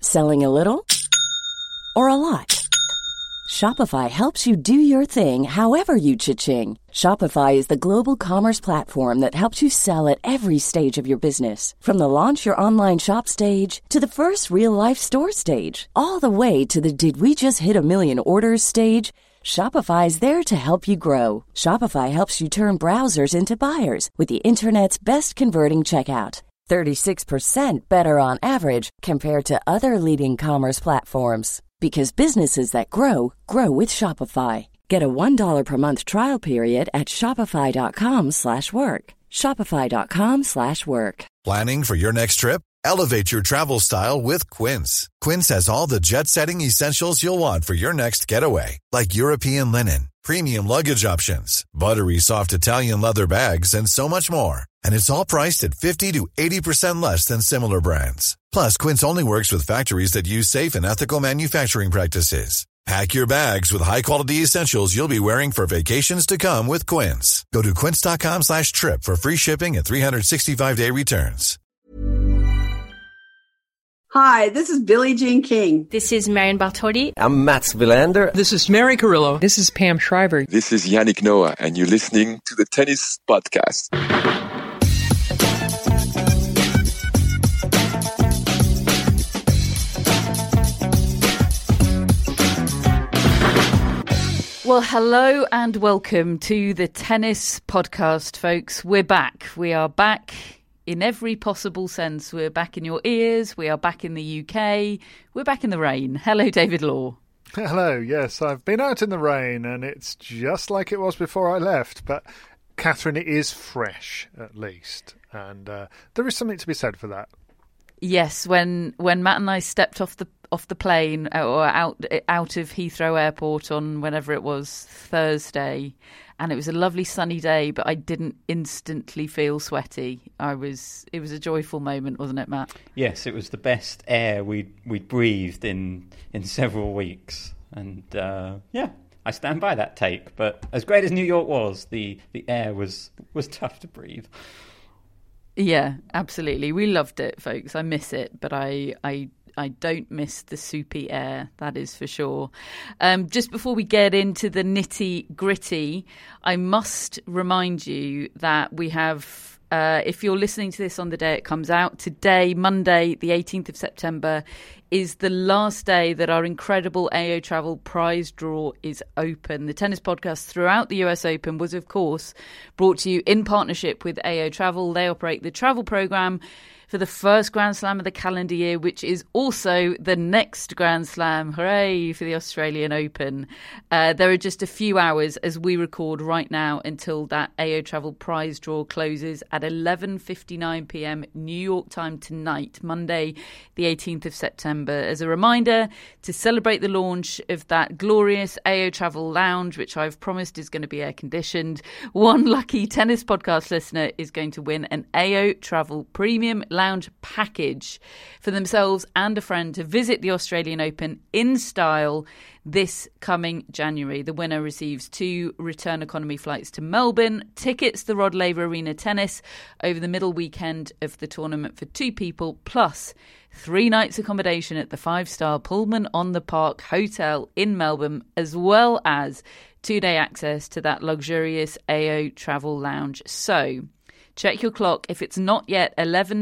Selling a little or a lot? Shopify helps you do your thing however you cha-ching. Shopify is the global commerce platform that helps you sell at every stage of your business. From the launch your online shop stage to the first real-life store stage, all the way to the did we just hit a million orders stage. Shopify is there to help you grow. Shopify helps you turn browsers into buyers with the internet's best converting checkout. 36% better on average compared to other leading commerce platforms. Because businesses that grow, grow with Shopify. Get a $1 per month trial period at shopify.com/work. Shopify.com/work. Planning for your next trip? Elevate your travel style with Quince. Quince has all the jet-setting essentials you'll want for your next getaway, like European linen, premium luggage options, buttery soft Italian leather bags, and so much more. And it's all priced at 50 to 80% less than similar brands. Plus, Quince only works with factories that use safe and ethical manufacturing practices. Pack your bags with high-quality essentials you'll be wearing for vacations to come with Quince. Go to quince.com/trip for free shipping and 365-day returns. Hi, this is Billie Jean King. This is Marion Bartoli. I'm Mats Wilander. This is Mary Carrillo. This is Pam Shriver. This is Yannick Noah, and you're listening to the Tennis Podcast. Well, hello and welcome to the Tennis Podcast, folks. We're back. We are back in every possible sense. We're back in your ears. We are back in the UK. We're back in the rain. Hello, David Law. Hello. Yes, I've been out in the rain and it's just like it was before I left. But, Catherine, it is fresh, at least. And there is something to be said for that. Yes, when Matt and I stepped off the plane or out of Heathrow Airport on whenever it was, Thursday, and it was a lovely sunny day, but I didn't instantly feel sweaty. It was a joyful moment, wasn't it, Matt? Yes, it was the best air we'd breathed in several weeks, and yeah, I stand by that take. But as great as New York was, the air was tough to breathe. Yeah, absolutely. We loved it, folks. I miss it, but I don't miss the soupy air, that is for sure. Just before we get into the nitty-gritty, I must remind you that we have, if you're listening to this on the day it comes out, today, Monday, the 18th of September, is the last day that our incredible AO Travel prize draw is open. The Tennis Podcast throughout the US Open was, of course, brought to you in partnership with AO Travel. They operate the travel programme for the first Grand Slam of the calendar year, which is also the next Grand Slam. Hooray for the Australian Open. There are just a few hours as we record right now until that AO Travel prize draw closes at 11:59 p.m. New York time tonight, Monday, the 18th of September. As a reminder, to celebrate the launch of that glorious AO Travel Lounge, which I've promised is going to be air-conditioned, one lucky Tennis Podcast listener is going to win an AO Travel Premium Lounge package for themselves and a friend to visit the Australian Open in style this coming January. The winner receives 2 return economy flights to Melbourne, tickets to the Rod Laver Arena Tennis over the middle weekend of the tournament for 2 people, plus 3 nights accommodation at the 5-star Pullman on the Park Hotel in Melbourne, as well as 2-day access to that luxurious AO Travel Lounge. So check your clock. If it's not yet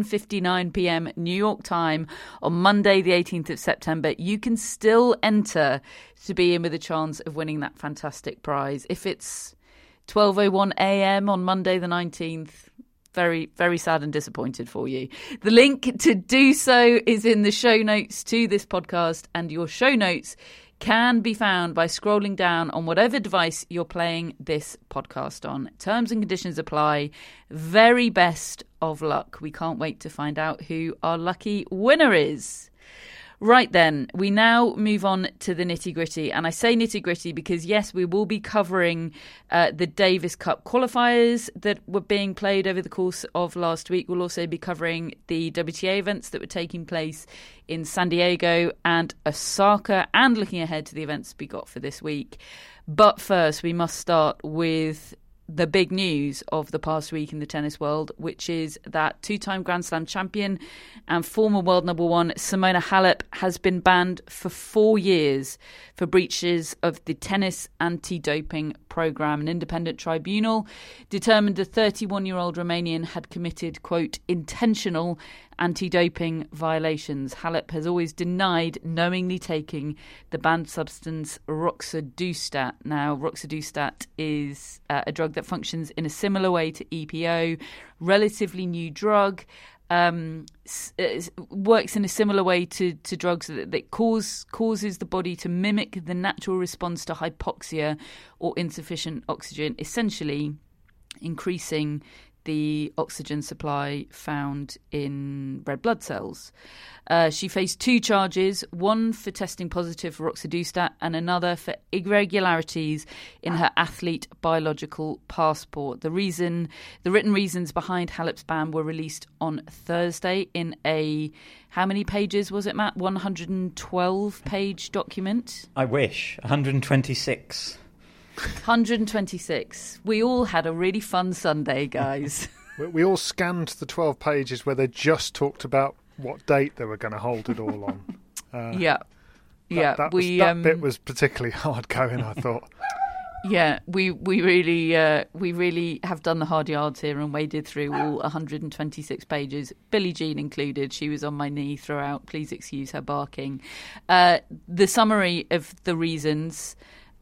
11:59 p.m. New York time on Monday, the 18th of September, you can still enter to be in with a chance of winning that fantastic prize. If it's 12:01 a.m. on Monday, the 19th, very, very sad and disappointed for you. The link to do so is in the show notes to this podcast, and your show notes can be found by scrolling down on whatever device you're playing this podcast on. Terms and conditions apply. Very best of luck. We can't wait to find out who our lucky winner is. Right then, we now move on to the nitty-gritty. And I say nitty-gritty because, yes, we will be covering the Davis Cup qualifiers that were being played over the course of last week. We'll also be covering the WTA events that were taking place in San Diego and Osaka, and looking ahead to the events we got for this week. But first, we must start with the big news of the past week in the tennis world, which is that two-time Grand Slam champion and former world number one Simona Halep has been banned for 4 years for breaches of the tennis anti-doping programme. An independent tribunal determined the 31-year-old Romanian had committed, quote, intentional anti-doping violations. Halep has always denied knowingly taking the banned substance roxadustat. Now, roxadustat is a drug that functions in a similar way to EPO, relatively new drug, works in a similar way to drugs that causes the body to mimic the natural response to hypoxia or insufficient oxygen, essentially increasing the oxygen supply found in red blood cells. She faced 2 charges, one for testing positive for roxadustat and another for irregularities in her athlete biological passport. The written reasons behind Halep's ban were released on Thursday in a, how many pages was it, Matt? 112-page document? I wish. 126. 126. We all had a really fun Sunday, guys. We all scanned the 12 pages where they just talked about what date they were going to hold it all on. That bit was particularly hard going, I thought. Yeah, we really have done the hard yards here and waded through all 126 pages, Billie Jean included. She was on my knee throughout. Please excuse her barking. The summary of the reasons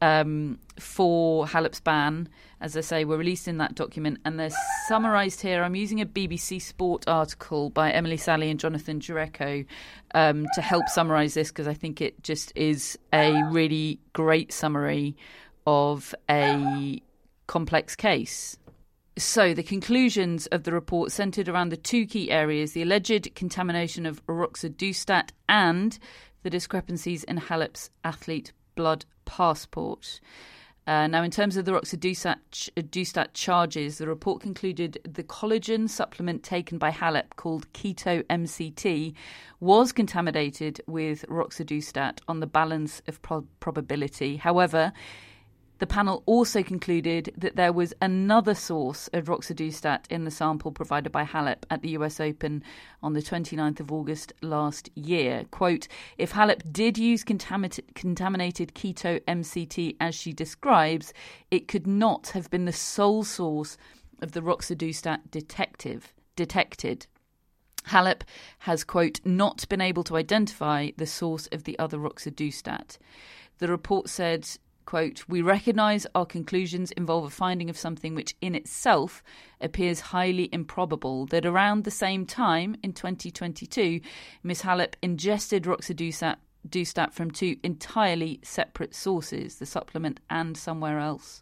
for Halep's ban, as I say, were released in that document, and they're summarised here. I'm using a BBC Sport article by Emily Sally and Jonathan Jureco to help summarise this, because I think it just is a really great summary of a complex case. So the conclusions of the report centred around the 2 key areas: the alleged contamination of roxadustat and the discrepancies in Halep's athlete blood passport. Now, in terms of the roxadustat charges, the report concluded the collagen supplement taken by Halep, called Keto MCT, was contaminated with roxadustat on the balance of probability. However, the panel also concluded that there was another source of roxadustat in the sample provided by Halep at the US Open on the 29th of August last year. Quote, if Halep did use contaminated keto MCT as she describes, it could not have been the sole source of the roxadustat detected. Halep has, quote, not been able to identify the source of the other roxadustat. The report said, quote, we recognise our conclusions involve a finding of something which in itself appears highly improbable, that around the same time in 2022, Ms. Halep ingested roxadustat from 2 entirely separate sources, the supplement and somewhere else.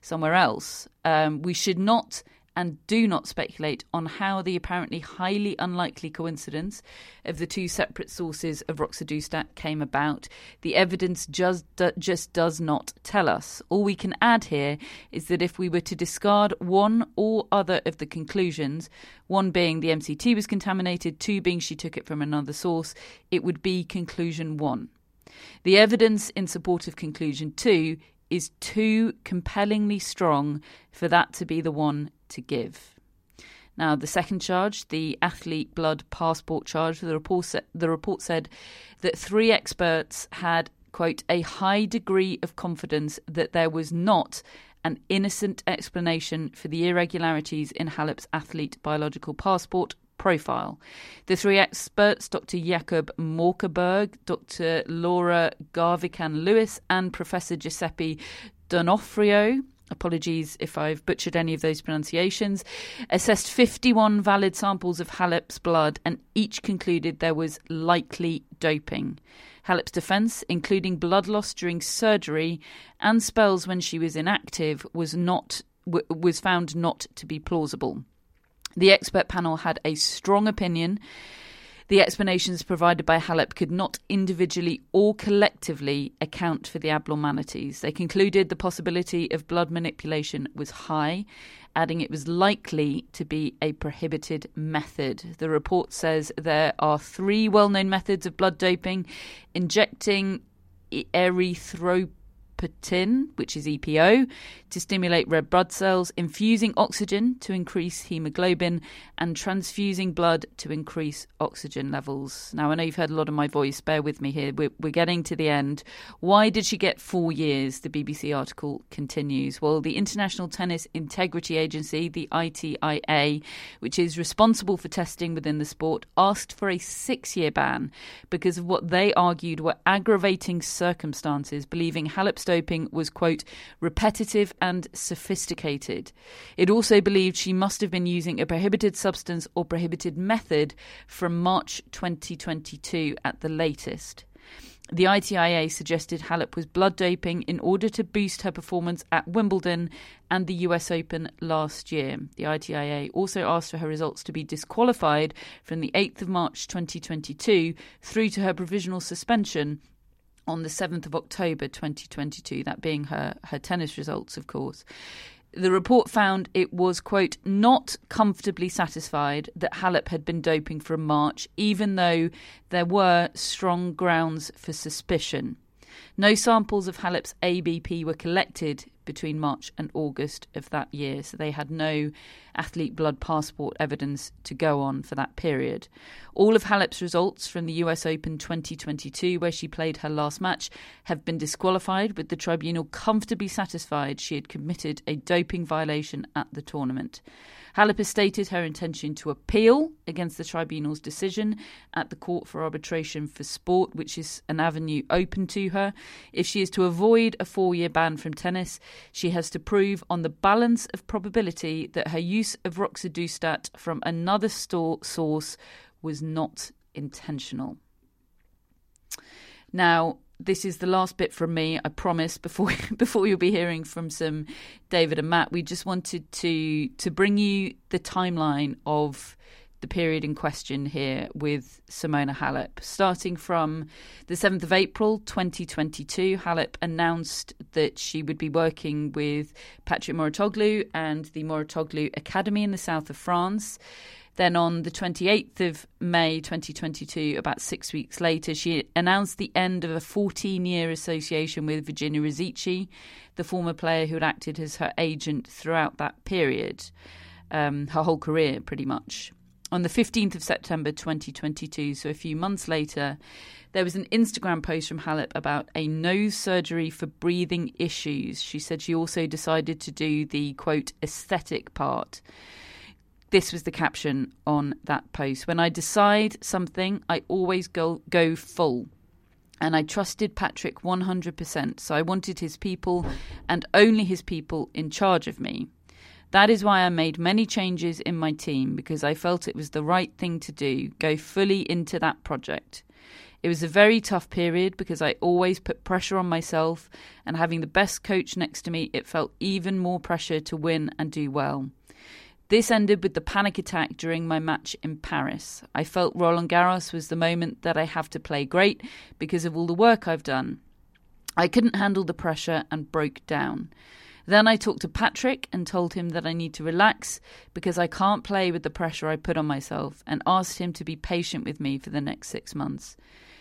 We should not and do not speculate on how the apparently highly unlikely coincidence of the 2 separate sources of roxadustat came about. The evidence just does not tell us. All we can add here is that if we were to discard one or other of the conclusions, one being the MCT was contaminated, 2 being she took it from another source, it would be conclusion 1. The evidence in support of conclusion 2 is too compellingly strong for that to be the one to give. Now, the second charge, the athlete blood passport charge, the report said that 3 experts had, quote, a high degree of confidence that there was not an innocent explanation for the irregularities in Halep's athlete biological passport profile. The 3 experts, Dr. Jakob Morkerberg, Dr. Laura Garvican-Lewis and Professor Giuseppe Donofrio, apologies if I've butchered any of those pronunciations, assessed 51 valid samples of Halep's blood and each concluded there was likely doping. Halep's defence, including blood loss during surgery and spells when she was inactive, was found not to be plausible. The expert panel had a strong opinion. The explanations provided by Halep could not individually or collectively account for the abnormalities. They concluded the possibility of blood manipulation was high, adding it was likely to be a prohibited method. The report says there are 3 well-known methods of blood doping: injecting erythropoietin epoetin, which is EPO, to stimulate red blood cells, infusing oxygen to increase hemoglobin, and transfusing blood to increase oxygen levels. Now, I know you've heard a lot of my voice. Bear with me here. We're getting to the end. Why did she get 4 years? The BBC article continues. Well, the International Tennis Integrity Agency, the ITIA, which is responsible for testing within the sport, asked for a 6-year ban because of what they argued were aggravating circumstances, believing Halep's doping was, quote, repetitive and sophisticated. It also believed she must have been using a prohibited substance or prohibited method from March 2022 at the latest. The ITIA suggested Halep was blood doping in order to boost her performance at Wimbledon and the US Open last year. The ITIA also asked for her results to be disqualified from the 8th of March 2022 through to her provisional suspension on the 7th of October 2022, that being her tennis results, of course. The report found it was, quote, not comfortably satisfied that Halep had been doping from March, even though there were strong grounds for suspicion. No samples of Halep's ABP were collected between March and August of that year, so they had no athlete blood passport evidence to go on for that period. All of Halep's results from the US Open 2022, where she played her last match, have been disqualified, with the tribunal comfortably satisfied she had committed a doping violation at the tournament. Halep has stated her intention to appeal against the tribunal's decision at the Court for Arbitration for Sport, which is an avenue open to her. If she is to avoid a 4-year ban from tennis, she has to prove on the balance of probability that her use of roxadustat from another source was not intentional. Now, this is the last bit from me, I promise, before you'll be hearing from some David and Matt. We just wanted to bring you the timeline of the period in question here with Simona Halep. Starting from the 7th of April 2022, Halep announced that she would be working with Patrick Mouratoglou and the Mouratoglou Academy in the south of France. Then on the 28th of May 2022, about 6 weeks later, she announced the end of a 14-year association with Virginia Rizzici, the former player who had acted as her agent throughout that period, her whole career pretty much. On the 15th of September 2022, so a few months later, there was an Instagram post from Halep about a nose surgery for breathing issues. She said she also decided to do the, quote, aesthetic part. This was the caption on that post. When I decide something, I always go full. And I trusted Patrick 100%, so I wanted his people and only his people in charge of me. That is why I made many changes in my team, because I felt it was the right thing to do, go fully into that project. It was a very tough period because I always put pressure on myself, and having the best coach next to me, it felt even more pressure to win and do well. This ended with the panic attack during my match in Paris. I felt Roland Garros was the moment that I have to play great because of all the work I've done. I couldn't handle the pressure and broke down. Then I talked to Patrick and told him that I need to relax because I can't play with the pressure I put on myself, and asked him to be patient with me for the next 6 months.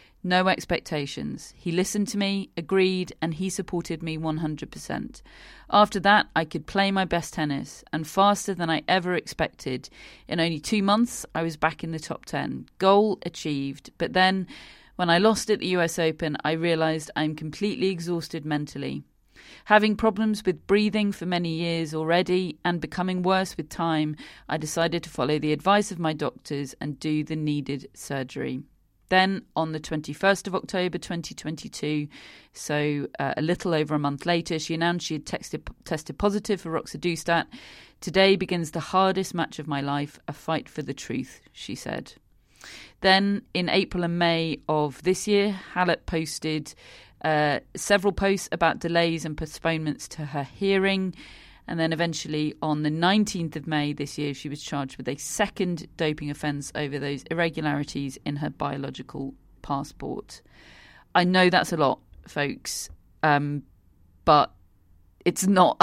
No expectations. He listened to me, agreed, and he supported me 100%. After that, I could play my best tennis, and faster than I ever expected. In only 2 months, I was back in the top 10. Goal achieved. But then, when I lost at the US Open, I realised I'm completely exhausted mentally. Having problems with breathing for many years already and becoming worse with time, I decided to follow the advice of my doctors and do the needed surgery. Then, on the 21st of October 2022, so a little over a month later, she announced she had tested positive for roxadustat. Today begins the hardest match of my life, a fight for the truth, she said. Then, in April and May of this year, Halep posted several posts about delays and postponements to her hearing. And then eventually on the 19th of May this year, she was charged with a second doping offence over those irregularities in her biological passport. I know that's a lot, folks, but it's not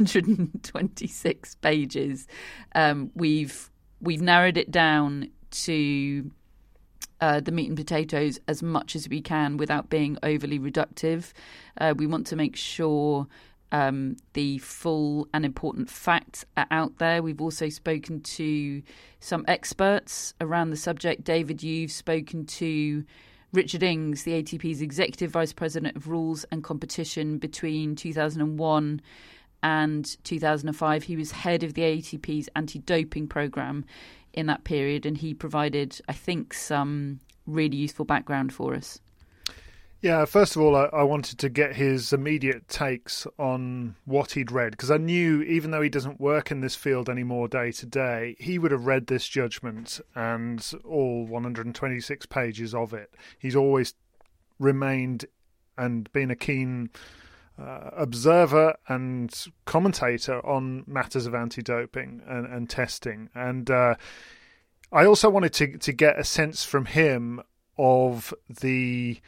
126 pages. We've narrowed it down to the meat and potatoes as much as we can without being overly reductive. We want to make sure the full and important facts are out there. We've also spoken to some experts around the subject. David, you've spoken to Richard Ings, the ATP's Executive Vice President of Rules and Competition between 2001 and 2005. He was head of the ATP's anti-doping programme in that period, and he provided, I think, some really useful background for us. Yeah, first of all, I wanted to get his immediate takes on what he'd read, because I knew, even though he doesn't work in this field anymore day to day, he would have read this judgment and all 126 pages of it. He's always remained and been a keen observer and commentator on matters of anti-doping and testing. And I also wanted to get a sense from him of the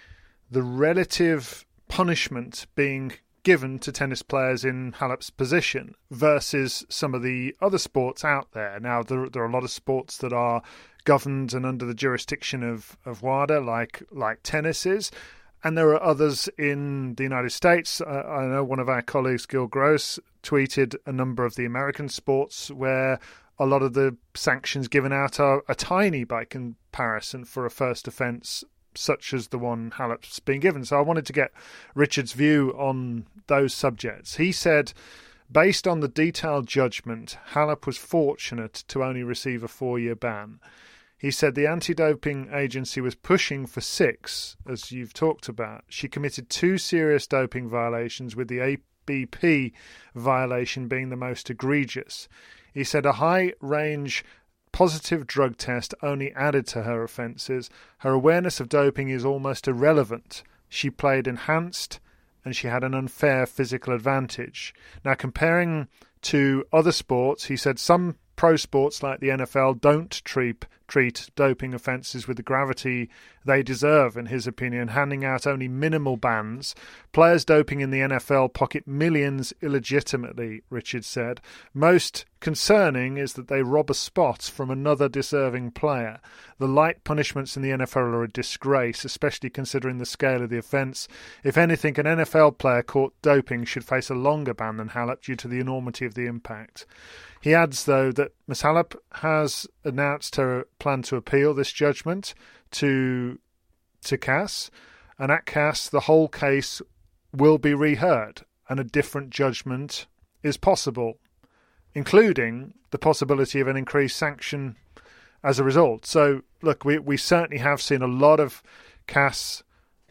relative punishment being given to tennis players in Halep's position versus some of the other sports out there. Now, there are a lot of sports that are governed and under the jurisdiction of WADA, like tennis is, and there are others in the United States. I know one of our colleagues, Gil Gross, tweeted a number of the American sports where a lot of the sanctions given out are tiny by comparison for a first offence such as the one Halep's been given. So I wanted to get Richard's view on those subjects. He said, based on the detailed judgment, Halep was fortunate to only receive a 4-year ban. He said the anti-doping agency was pushing for 6, as you've talked about. She committed 2 serious doping violations, with the ABP violation being the most egregious. He said a high-range positive drug test only added to her offences. Her awareness of doping is almost irrelevant. She played enhanced and she had an unfair physical advantage. Now, comparing to other sports, he said some pro sports like the NFL don't treat doping offences with the gravity they deserve, in his opinion, handing out only minimal bans. Players doping in the NFL pocket millions illegitimately, Richard said. Most concerning is that they rob a spot from another deserving player. The light punishments in the NFL are a disgrace, especially considering the scale of the offence. If anything, an NFL player caught doping should face a longer ban than Halep due to the enormity of the impact. He adds, though, that Ms. Halep has announced her plan to appeal this judgment to CAS, and at CAS the whole case will be reheard and a different judgment is possible, including the possibility of an increased sanction as a result. So, look, we certainly have seen a lot of CAS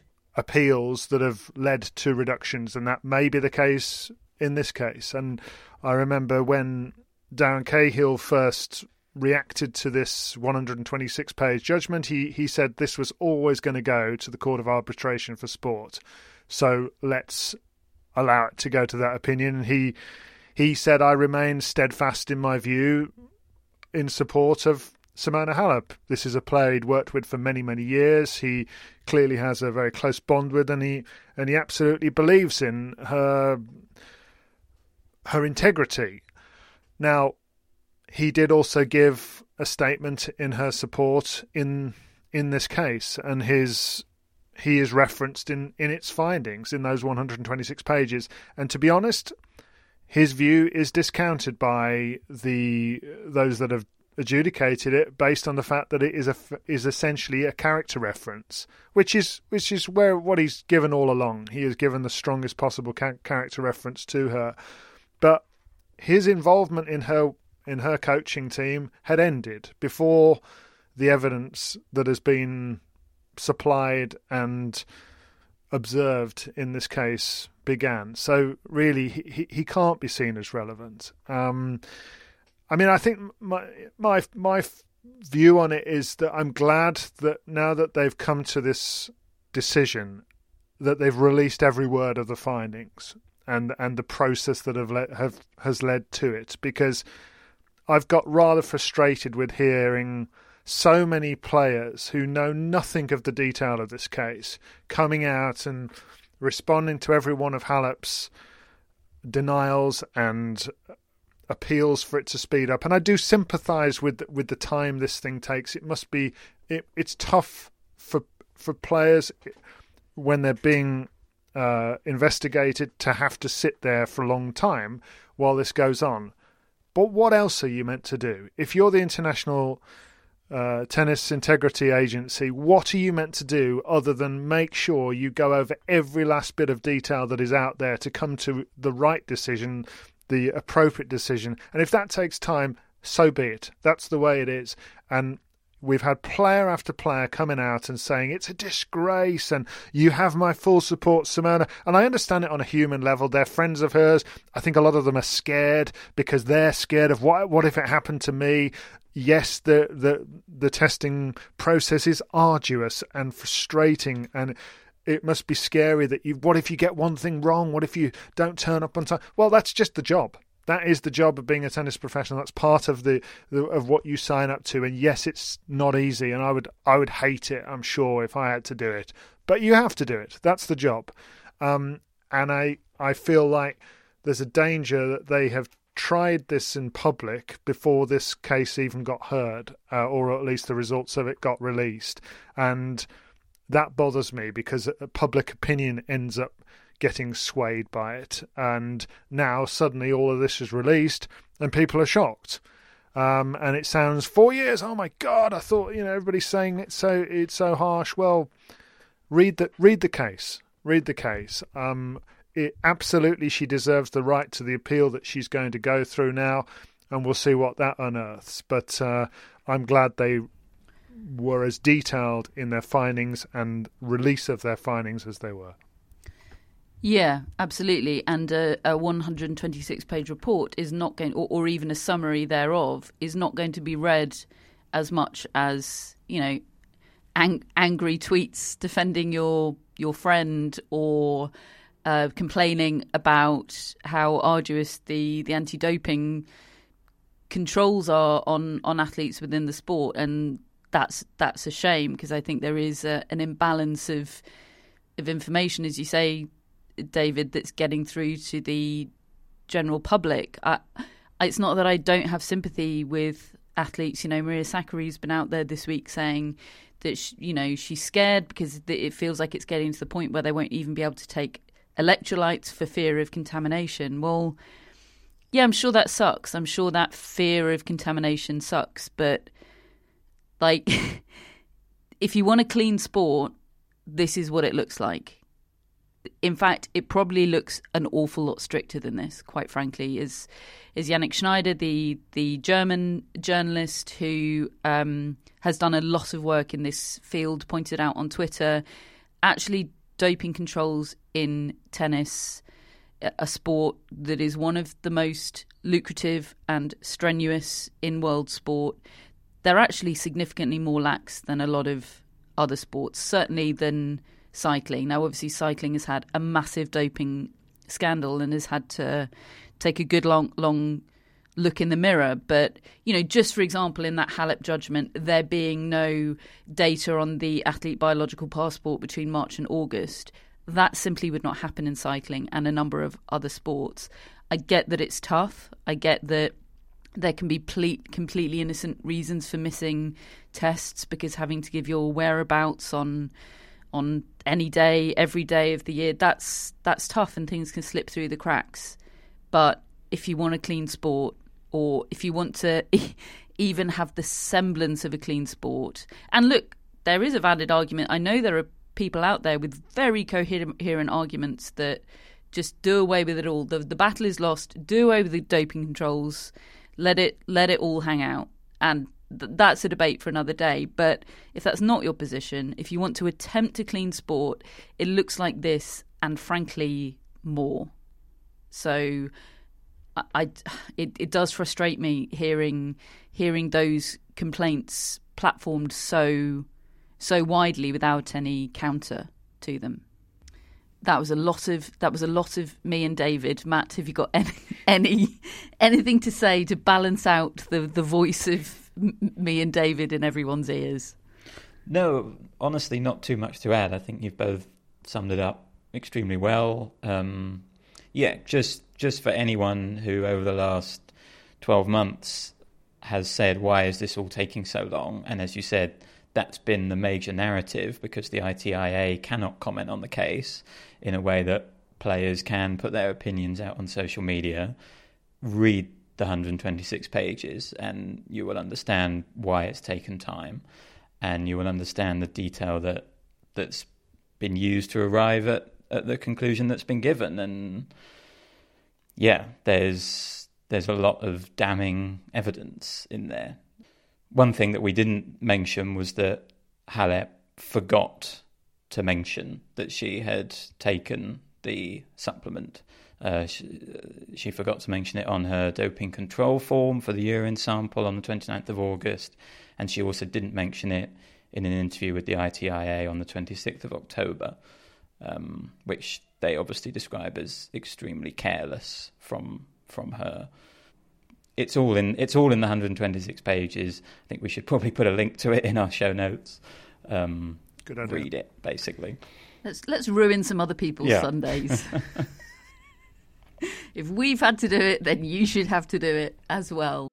appeals that have led to reductions, and that may be the case in this case. And I remember when Darren Cahill first reacted to this 126-page judgment, he said this was always going to go to the Court of Arbitration for Sport. So let's allow it to go to that opinion. He said, I remain steadfast in my view in support of Simona Halep. This is a player he'd worked with for many, many years. He clearly has a very close bond with, and he absolutely believes in her integrity. Now, he did also give a statement in her support in this case, and he is referenced in its findings in those 126 pages. And to be honest, his view is discounted by those that have adjudicated it based on the fact that it is essentially a character reference, which is what he's given all along. He has given the strongest possible character reference to her, but his involvement in her coaching team had ended before the evidence that has been supplied and observed in this case began. So really, he can't be seen as relevant. I mean, I think my view on it is that I'm glad that now that they've come to this decision, that they've released every word of the findings and the process that has led to it, because I've got rather frustrated with hearing so many players who know nothing of the detail of this case coming out and responding to every one of Halep's denials and appeals for it to speed up. And I do sympathise with the time this thing takes. It must be it's tough for players when they're being investigated to have to sit there for a long time while this goes on. But what else are you meant to do? If you're the International Tennis Integrity Agency, what are you meant to do other than make sure you go over every last bit of detail that is out there to come to the right decision, the appropriate decision? And if that takes time, so be it. That's the way it is. And we've had player after player coming out and saying it's a disgrace and you have my full support, Simona. And I understand it on a human level. They're friends of hers. I think a lot of them are scared because they're scared of what if it happened to me. Yes, the testing process is arduous and frustrating, and it must be scary that what if you get one thing wrong? What if you don't turn up on time? Well, that's just the job. That is the job of being a tennis professional. That's part of of what you sign up to. And yes, it's not easy, and I would hate it, I'm sure, if I had to do it. But you have to do it. That's the job. And I feel like there's a danger that they have tried this in public before this case even got heard, or at least the results of it got released. And that bothers me because public opinion ends up getting swayed by it, and now suddenly all of this is released and people are shocked, and it sounds 4 years, oh my god, I thought, everybody's saying it's so harsh. Well, read the case. It absolutely, she deserves the right to the appeal that she's going to go through now, and we'll see what that unearths. But I'm glad they were as detailed in their findings and release of their findings as they were. Yeah, absolutely. And a 126-page report is not going, or even a summary thereof, is not going to be read as much as, angry tweets defending your friend, or complaining about how arduous the anti-doping controls are on athletes within the sport. And that's a shame, because I think there is an imbalance of information, as you say, David, that's getting through to the general public. It's not that I don't have sympathy with athletes. Maria Sakkari's been out there this week saying that she's scared because it feels like it's getting to the point where they won't even be able to take electrolytes for fear of contamination. Well, yeah, I'm sure that sucks. I'm sure that fear of contamination sucks. But if you want a clean sport, this is what it looks like. In fact, it probably looks an awful lot stricter than this, quite frankly. Is Yannick Schneider, the German journalist who has done a lot of work in this field, pointed out on Twitter, actually doping controls in tennis, a sport that is one of the most lucrative and strenuous in world sport, they're actually significantly more lax than a lot of other sports, certainly than cycling. Now, obviously, cycling has had a massive doping scandal and has had to take a good long look in the mirror. But, just for example, in that Halep judgment, there being no data on the athlete biological passport between March and August, that simply would not happen in cycling and a number of other sports. I get that it's tough. I get that there can be completely innocent reasons for missing tests, because having to give your whereabouts on any day, every day of the year, that's tough, and things can slip through the cracks. But if you want a clean sport, or if you want to even have the semblance of a clean sport, and look, there is a valid argument. I know there are people out there with very coherent arguments that just do away with it all. The battle is lost. Do away with the doping controls. Let it all hang out. And that's a debate for another day. But if that's not your position, if you want to attempt a clean sport, it looks like this, and frankly, more. So it does frustrate me hearing those complaints platformed so widely without any counter to them. That was a lot of me and David. Matt, have you got anything to say to balance out the voice of me and David in everyone's ears? No, honestly, not too much to add. I think you've both summed it up extremely well. Just for anyone who over the last 12 months has said, why is this all taking so long? And as you said, that's been the major narrative, because the ITIA cannot comment on the case in a way that players can put their opinions out on social media. Read the 126 pages and you will understand why it's taken time, and you will understand the detail that's been used to arrive at the conclusion that's been given. And yeah, there's a lot of damning evidence in there. One thing that we didn't mention was that Halep forgot to mention that she had taken the supplement. She forgot to mention it on her doping control form for the urine sample on the 29th of August, and she also didn't mention it in an interview with the ITIA on the 26th of October, which they obviously describe as extremely careless from her. It's all in the 126 pages. I think we should probably put a link to it in our show notes. Good idea. Read it, basically. Let's ruin some other people's Sundays. If we've had to do it, then you should have to do it as well.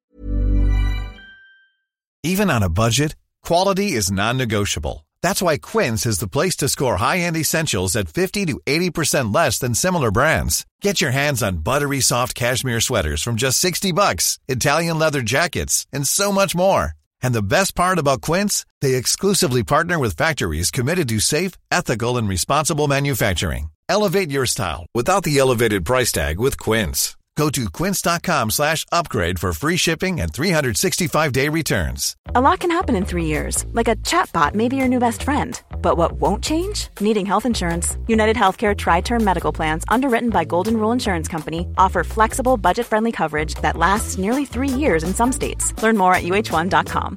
Even on a budget, quality is non-negotiable. That's why Quince is the place to score high-end essentials at 50 to 80% less than similar brands. Get your hands on buttery soft cashmere sweaters from just $60, Italian leather jackets, and so much more. And the best part about Quince, they exclusively partner with factories committed to safe, ethical, and responsible manufacturing. Elevate your style without the elevated price tag with Quince. Go to quince.com/upgrade for free shipping and 365-day returns. A lot can happen in 3 years, like a chatbot may be your new best friend. But what won't change? Needing health insurance. United Healthcare Tri-Term Medical Plans, underwritten by Golden Rule Insurance Company, offer flexible, budget-friendly coverage that lasts nearly 3 years in some states. Learn more at uh1.com.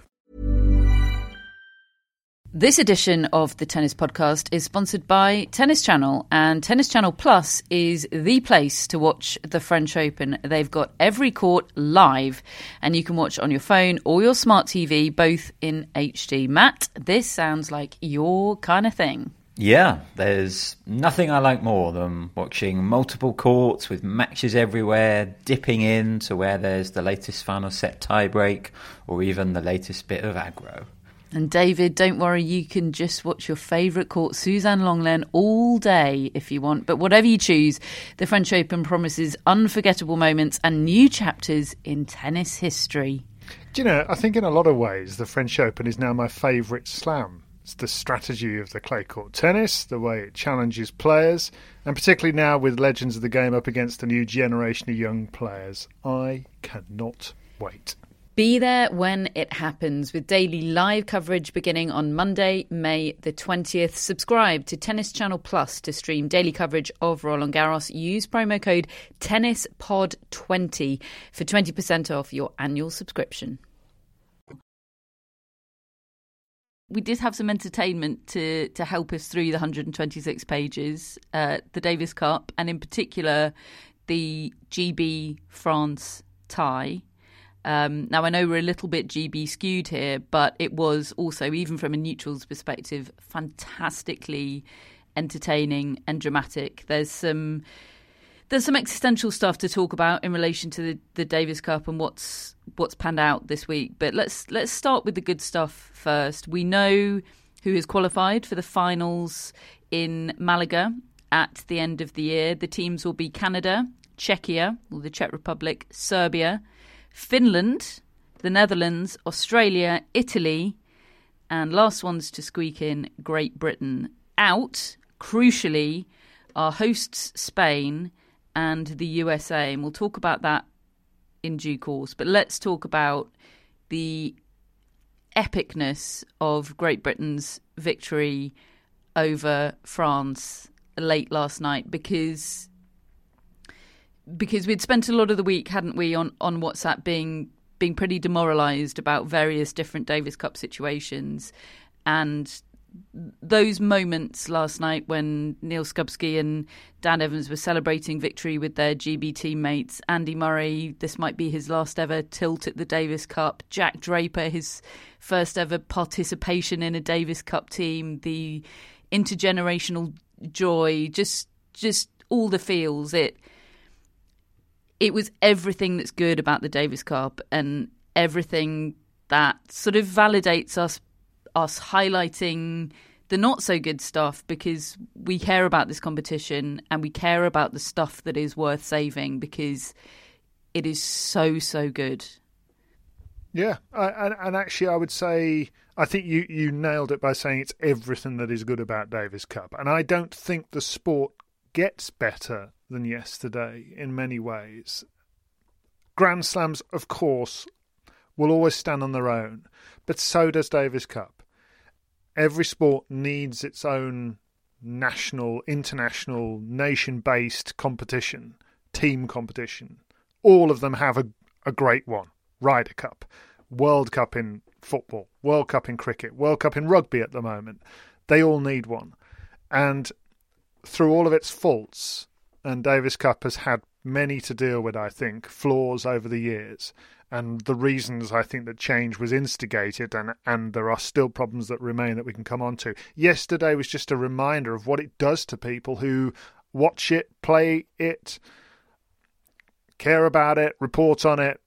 This edition of the Tennis Podcast is sponsored by Tennis Channel, and Tennis Channel Plus is the place to watch the French Open. They've got every court live, and you can watch on your phone or your smart TV, both in HD. Matt, this sounds like your kind of thing. Yeah, there's nothing I like more than watching multiple courts with matches everywhere, dipping in to where there's the latest final set tiebreak or even the latest bit of aggro. And David, don't worry, you can just watch your favourite court, Suzanne Lenglen, all day if you want. But whatever you choose, the French Open promises unforgettable moments and new chapters in tennis history. Do you know, I think in a lot of ways the French Open is now my favourite slam. It's the strategy of the clay court tennis, the way it challenges players, and particularly now with legends of the game up against a new generation of young players. I cannot wait. Be there when it happens, with daily live coverage beginning on Monday, May the 20th. Subscribe to Tennis Channel Plus to stream daily coverage of Roland Garros. Use promo code TennisPod20 for 20% off your annual subscription. We did have some entertainment to help us through the 126 pages, the Davis Cup, and in particular the GB France tie. Now, I know we're a little bit GB skewed here, but it was also, even from a neutral's perspective, fantastically entertaining and dramatic. There's some existential stuff to talk about in relation to the Davis Cup and what's panned out this week. But let's start with the good stuff first. We know who has qualified for the finals in Malaga at the end of the year. The teams will be Canada, Czechia, or the Czech Republic, Serbia, Finland, the Netherlands, Australia, Italy, and last ones to squeak in, Great Britain. Out, crucially, are hosts Spain and the USA, and we'll talk about that in due course. But let's talk about the epicness of Great Britain's victory over France late last night, because we'd spent a lot of the week, hadn't we, on WhatsApp being pretty demoralised about various different Davis Cup situations. And those moments last night when Neil Skubsky and Dan Evans were celebrating victory with their GB teammates, Andy Murray, this might be his last ever tilt at the Davis Cup, Jack Draper, his first ever participation in a Davis Cup team, the intergenerational joy, just all the feels. It was everything that's good about the Davis Cup and everything that sort of validates us us highlighting the not so good stuff, because we care about this competition and we care about the stuff that is worth saving, because it is so, so good. Yeah, and actually I would say, I think you nailed it by saying it's everything that is good about Davis Cup. And I don't think the sport gets better than yesterday in many ways. Grand Slams, of course, will always stand on their own, but so does Davis Cup. Every sport needs its own national, international, nation-based competition, team competition. All of them have a great one. Ryder Cup, World Cup in football, World Cup in cricket, World Cup in rugby at the moment. They all need one. And through all of its faults, and Davis Cup has had many to deal with, I think, flaws over the years, and the reasons I think that change was instigated, and there are still problems that remain that we can come on to. Yesterday was just a reminder of what it does to people who watch it, play it, care about it, report on it.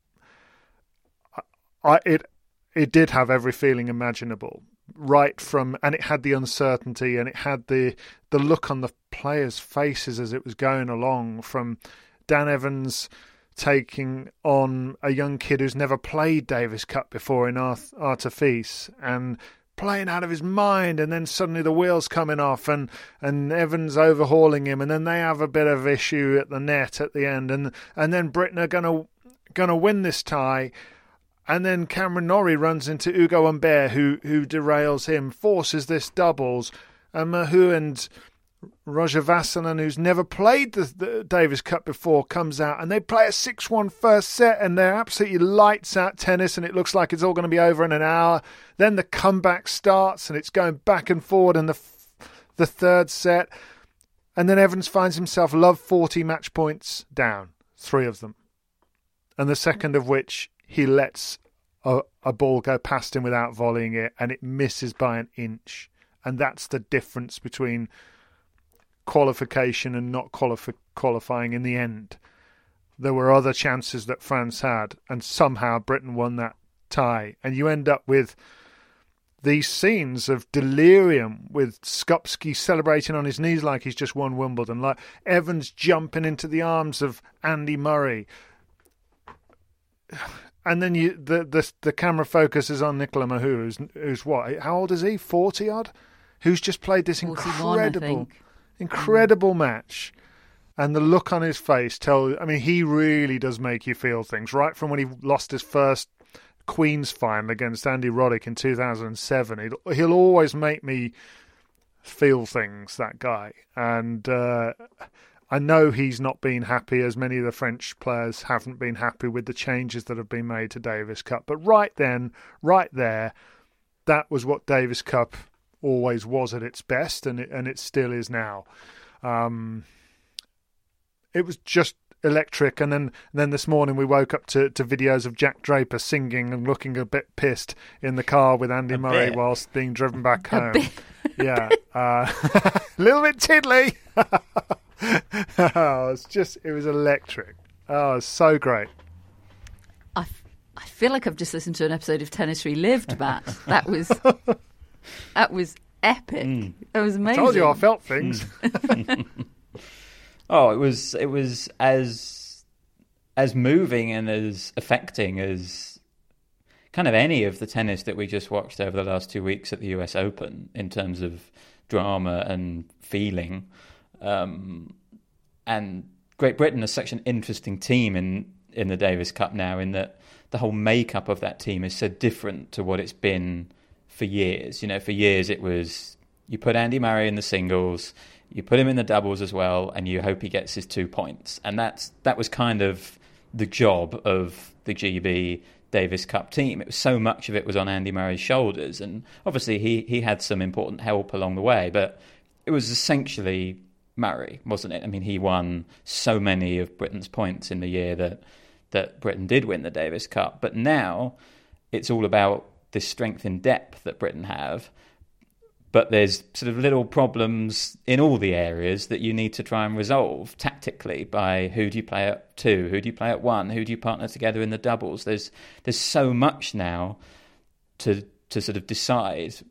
It did have every feeling imaginable, right from, and it had the uncertainty, and it had the look on the players' faces as it was going along, from Dan Evans taking on a young kid who's never played Davis Cup before in Artifice, and playing out of his mind, and then suddenly the wheels coming off, and Evans overhauling him, and then they have a bit of issue at the net at the end, and then Britain are gonna win this tie. And then Cameron Norrie runs into Ugo Humbert, who derails him, forces this doubles. And Mahou and Roger Vasselin, who's never played the Davis Cup before, comes out. And they play a 6-1 first set, and they're absolutely lights out tennis, and it looks like it's all going to be over in an hour. Then the comeback starts, and it's going back and forward in the third set. And then Evans finds himself 40 match points down, 3 of them. And the second of which he lets a ball go past him without volleying it, and it misses by an inch. And that's the difference between qualification and not qualifying in the end. There were other chances that France had, and somehow Britain won that tie. And you end up with these scenes of delirium, with Skupski celebrating on his knees like he's just won Wimbledon, like Evans jumping into the arms of Andy Murray. And then the camera focuses on Nicolas Mahou, who's what? How old is he? 40 odd? Who's just played this incredible match. And the look on his face he really does make you feel things. Right from when he lost his first Queen's final against Andy Roddick in 2007, he'll always make me feel things, that guy. And I know he's not been happy, as many of the French players haven't been happy with the changes that have been made to Davis Cup. But right there, that was what Davis Cup always was at its best, and it still is now. It was just electric, and then this morning we woke up to videos of Jack Draper singing and looking a bit pissed in the car with Andy Murray whilst being driven back home. Yeah, a little bit tiddly. It was electric. Oh, it was so great. I feel like I've just listened to an episode of Tennis Relived, Matt. That was epic. That was amazing. I told you I felt things. Oh, it was as moving and as affecting as kind of any of the tennis that we just watched over the last 2 weeks at the US Open in terms of drama and feeling. And Great Britain is such an interesting team in the Davis Cup now, in that the whole makeup of that team is so different to what it's been for years. You know, for years it was, you put Andy Murray in the singles, you put him in the doubles as well, and you hope he gets his 2 points. And that was kind of the job of the GB Davis Cup team. It was so much of it was on Andy Murray's shoulders, and obviously he had some important help along the way, but it was essentially Murray, wasn't it? I mean, he won so many of Britain's points in the year that Britain did win the Davis Cup. But now it's all about this strength in depth that Britain have. But there's sort of little problems in all the areas that you need to try and resolve tactically by who do you play at 2, who do you play at 1, who do you partner together in the doubles. There's so much now to sort of decide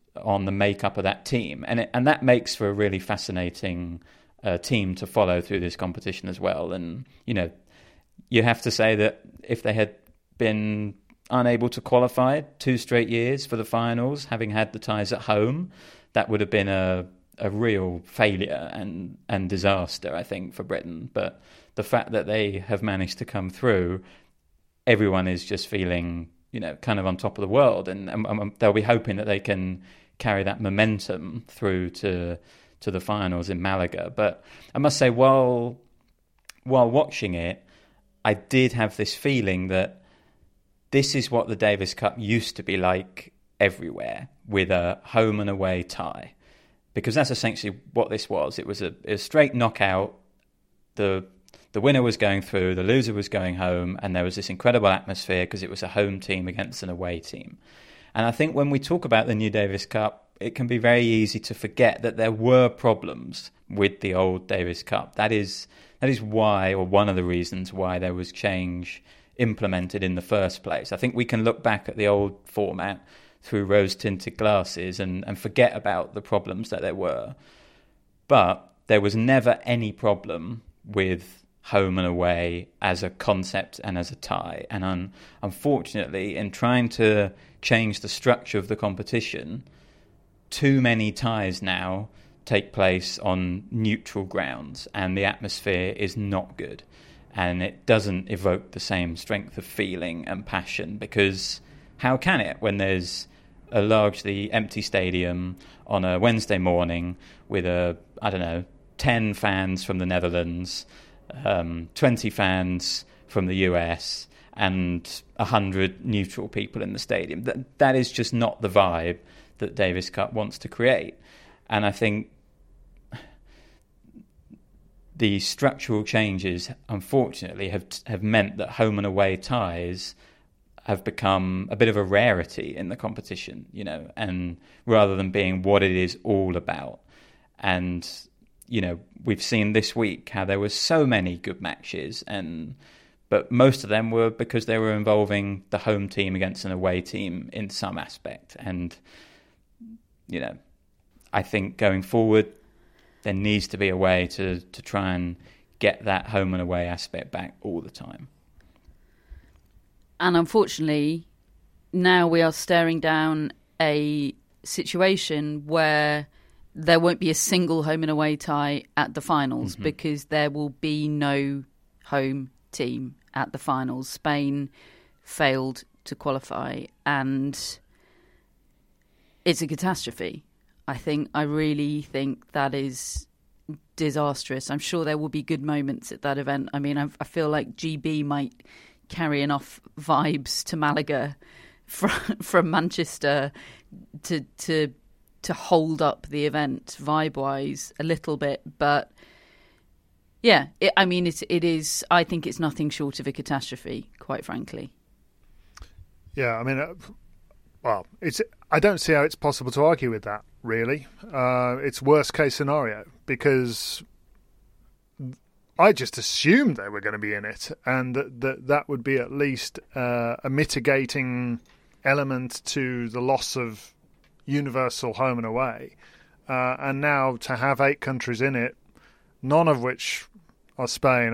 on the makeup of that team, and that makes for a really fascinating team to follow through this competition as well. And you have to say that if they had been unable to qualify 2 straight years for the finals, having had the ties at home, that would have been a real failure and disaster, I think, for Britain. But the fact that they have managed to come through, everyone is just feeling, kind of on top of the world, and they'll be hoping that they can carry that momentum through to the finals in Malaga. But I must say, while watching it, I did have this feeling that this is what the Davis Cup used to be like everywhere, with a home and away tie, because that's essentially what this was. It was a straight knockout. The winner was going through, the loser was going home, and there was this incredible atmosphere because it was a home team against an away team. And I think when we talk about the new Davis Cup, it can be very easy to forget that there were problems with the old Davis Cup. That is why, or one of the reasons why, there was change implemented in the first place. I think we can look back at the old format through rose-tinted glasses and forget about the problems that there were. But there was never any problem with home and away as a concept and as a tie. And unfortunately, in trying to change the structure of the competition, too many ties now take place on neutral grounds, and the atmosphere is not good. And it doesn't evoke the same strength of feeling and passion, because how can it when there's a largely empty stadium on a Wednesday morning with 10 fans from the Netherlands, 20 fans from the US, and 100 neutral people in the stadium? That is just not the vibe that Davis Cup wants to create. And I think the structural changes, unfortunately, have meant that home and away ties have become a bit of a rarity in the competition, and rather than being what it is all about. And, we've seen this week how there were so many good matches, but most of them were because they were involving the home team against an away team in some aspect. And, I think going forward, there needs to be a way to try and get that home and away aspect back all the time. And unfortunately, now we are staring down a situation where there won't be a single home and away tie at the finals, because there will be no home team at the finals. Spain failed to qualify, and it's a catastrophe. I really think that is disastrous. I'm sure there will be good moments at that event. I mean, I feel like GB might carry enough vibes to Malaga from Manchester to hold up the event vibe-wise a little bit. But yeah, it is. I think it's nothing short of a catastrophe, quite frankly. Yeah, I mean, I don't see how it's possible to argue with that, really. It's worst case scenario, because I just assumed they were going to be in it, and that would be at least a mitigating element to the loss of universal home and away. And now to have 8 countries in it, none of which are Spain.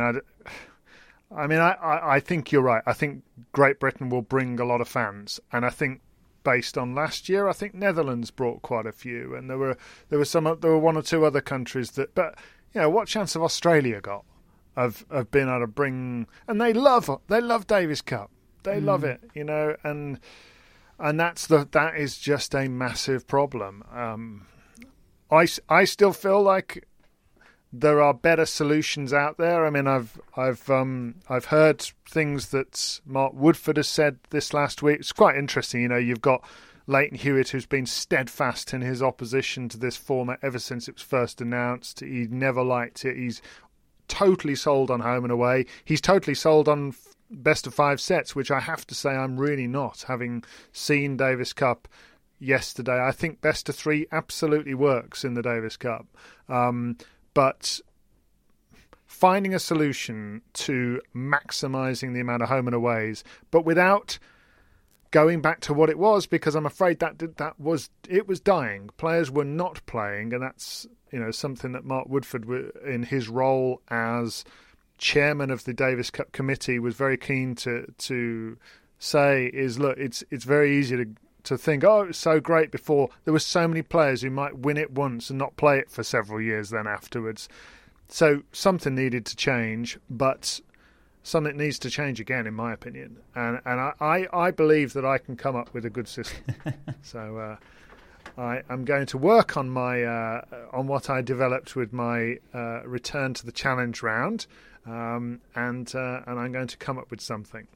I think you're right. I think Great Britain will bring a lot of fans, and I think, based on last year, I think Netherlands brought quite a few, and there were 1 or 2 other countries that. But what chance have Australia got of being able to bring? And they love Davis Cup. They love it, and that is just a massive problem. I still feel like there are better solutions out there. I mean, I've heard things that Mark Woodford has said this last week. It's quite interesting. You've got Leighton Hewitt, who's been steadfast in his opposition to this format ever since it was first announced. He never liked it. He's totally sold on home and away. He's totally sold on best of 5 sets, which I have to say I'm really not, having seen Davis Cup yesterday. I think best of 3 absolutely works in the Davis Cup. But finding a solution to maximising the amount of home and aways, but without going back to what it was, because I'm afraid it was dying. Players were not playing, and that's something that Mark Woodford, in his role as chairman of the Davis Cup committee, was very keen to say is, look, it's very easy to think, oh, it was so great before. There were so many players who might win it once and not play it for several years then afterwards. So something needed to change, but something needs to change again, in my opinion. And I believe that I can come up with a good system. So I'm going to work on on what I developed with my return to the challenge round, and I'm going to come up with something.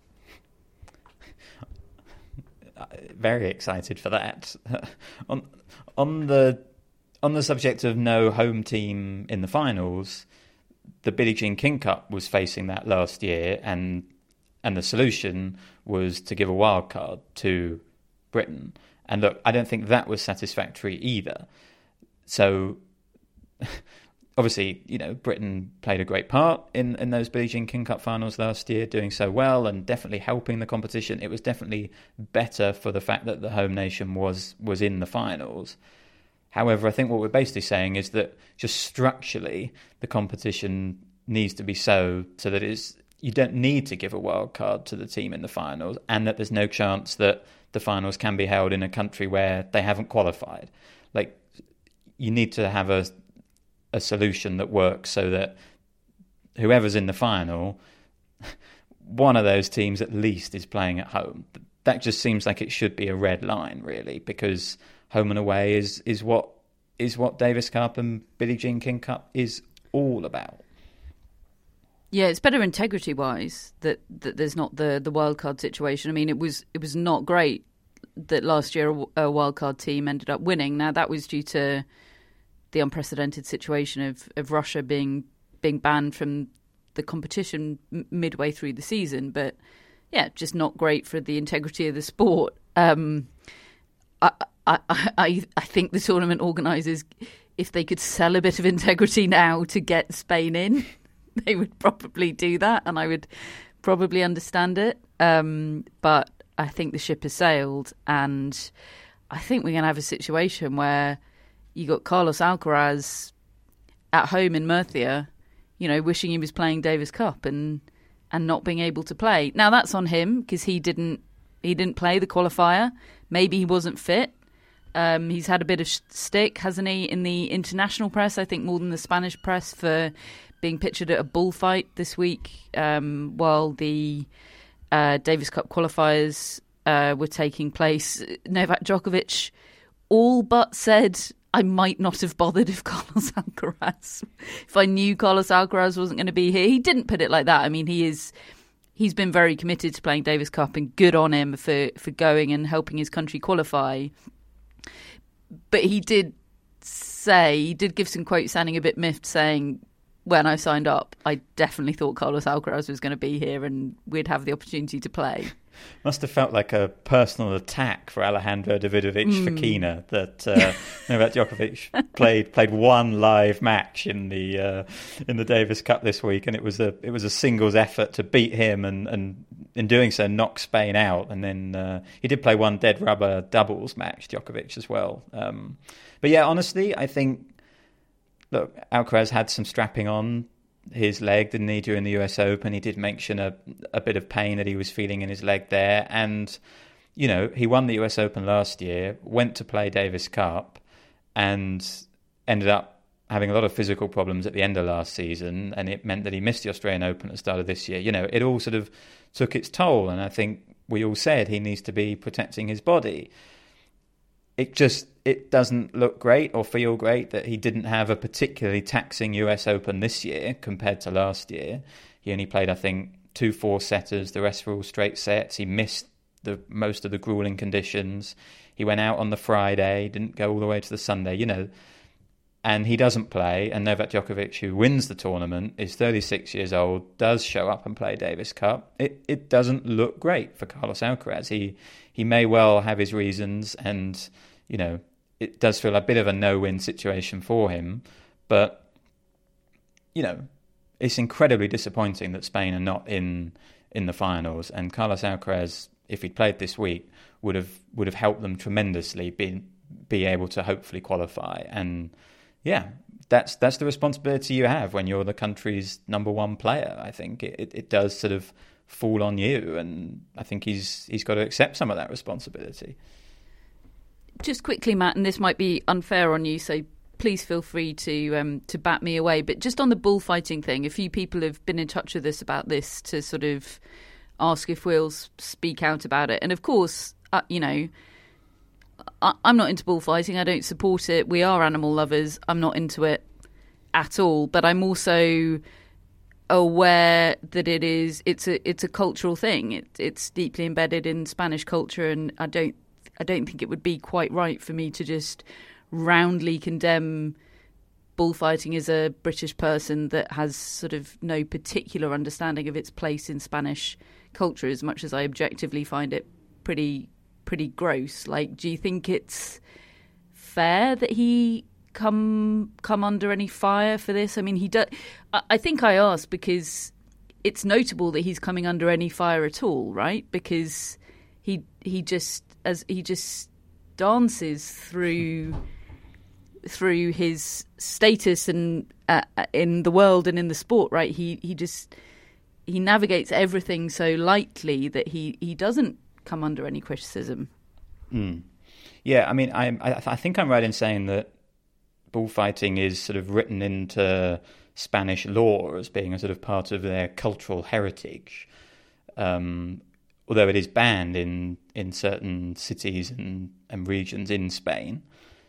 Very excited for that. On the subject of no home team in the finals, the Billie Jean King Cup was facing that last year, and the solution was to give a wild card to Britain. And look, I don't think that was satisfactory either. So obviously, Britain played a great part in those Billie Jean King Cup finals last year, doing so well and definitely helping the competition. It was definitely better for the fact that the home nation was in the finals. However, I think what we're basically saying is that just structurally, the competition needs to be so that you don't need to give a wild card to the team in the finals, and that there's no chance that the finals can be held in a country where they haven't qualified. Like, you need to have a solution that works so that whoever's in the final, one of those teams at least is playing at home. That just seems like it should be a red line, really, because home and away is what Davis Cup and Billie Jean King Cup is all about. Yeah, it's better integrity-wise that there's not the wildcard situation. I mean, it was not great that last year a wildcard team ended up winning. Now, that was due to the unprecedented situation of Russia being banned from the competition midway through the season. But, yeah, just not great for the integrity of the sport. I think the tournament organisers, if they could sell a bit of integrity now to get Spain in, they would probably do that, and I would probably understand it. But I think the ship has sailed, and I think we're going to have a situation where you got Carlos Alcaraz at home in Murcia, wishing he was playing Davis Cup and not being able to play. Now that's on him because he didn't play the qualifier. Maybe he wasn't fit. He's had a bit of stick, hasn't he, in the international press, I think more than the Spanish press, for being pictured at a bullfight this week while the Davis Cup qualifiers were taking place. Novak Djokovic all but said, I might not have bothered if I knew Carlos Alcaraz wasn't going to be here. He didn't put it like that. I mean, he's been very committed to playing Davis Cup, and good on him for going and helping his country qualify. But he did give some quotes sounding a bit miffed, saying, when I signed up, I definitely thought Carlos Alcaraz was going to be here and we'd have the opportunity to play. Must have felt like a personal attack for Alejandro Davidovich Fokina that Novak Djokovic played one live match in the Davis Cup this week, and it was a singles effort to beat him, and in doing so knock Spain out. And then he did play one dead rubber doubles match, Djokovic, as well. But yeah, honestly, I think, look, Alcaraz had some strapping on his leg, didn't he, during the US Open? He did mention a bit of pain that he was feeling in his leg there. And, he won the US Open last year, went to play Davis Cup, and ended up having a lot of physical problems at the end of last season. And it meant that he missed the Australian Open at the start of this year. It all sort of took its toll. And I think we all said he needs to be protecting his body. It doesn't look great or feel great that he didn't have a particularly taxing US Open this year compared to last year. He only played, I think, 2 4-setters. The rest were all straight sets. He missed most of the grueling conditions. He went out on the Friday, didn't go all the way to the Sunday, and he doesn't play. And Novak Djokovic, who wins the tournament, is 36 years old, does show up and play Davis Cup. It doesn't look great for Carlos Alcaraz. He may well have his reasons, and it does feel a bit of a no-win situation for him. But, it's incredibly disappointing that Spain are not in the finals. And Carlos Alcaraz if he'd played this week, would have helped them tremendously be able to hopefully qualify. And yeah, that's the responsibility you have when you're the country's number one player. I think it does sort of fall on you, and I think he's got to accept some of that responsibility. Just quickly, Matt, and this might be unfair on you, so please feel free to bat me away. But just on the bullfighting thing, a few people have been in touch with us about this to sort of ask if we'll speak out about it. And of course, I'm not into bullfighting. I don't support it. We are animal lovers. I'm not into it at all. But I'm also aware that it's a cultural thing. It's deeply embedded in Spanish culture, and I don't think it would be quite right for me to just roundly condemn bullfighting as a British person that has sort of no particular understanding of its place in Spanish culture, as much as I objectively find it pretty gross. Like, do you think it's fair that he come under any fire for this? I mean, he does. I think I asked because it's notable that he's coming under any fire at all, right? Because he just dances through his status and in the world and in the sport, right? He navigates everything so lightly that he doesn't come under any criticism. Yeah, I mean, I think I'm right in saying that bullfighting is sort of written into Spanish law as being a sort of part of their cultural heritage, although it is banned in certain cities and regions in Spain.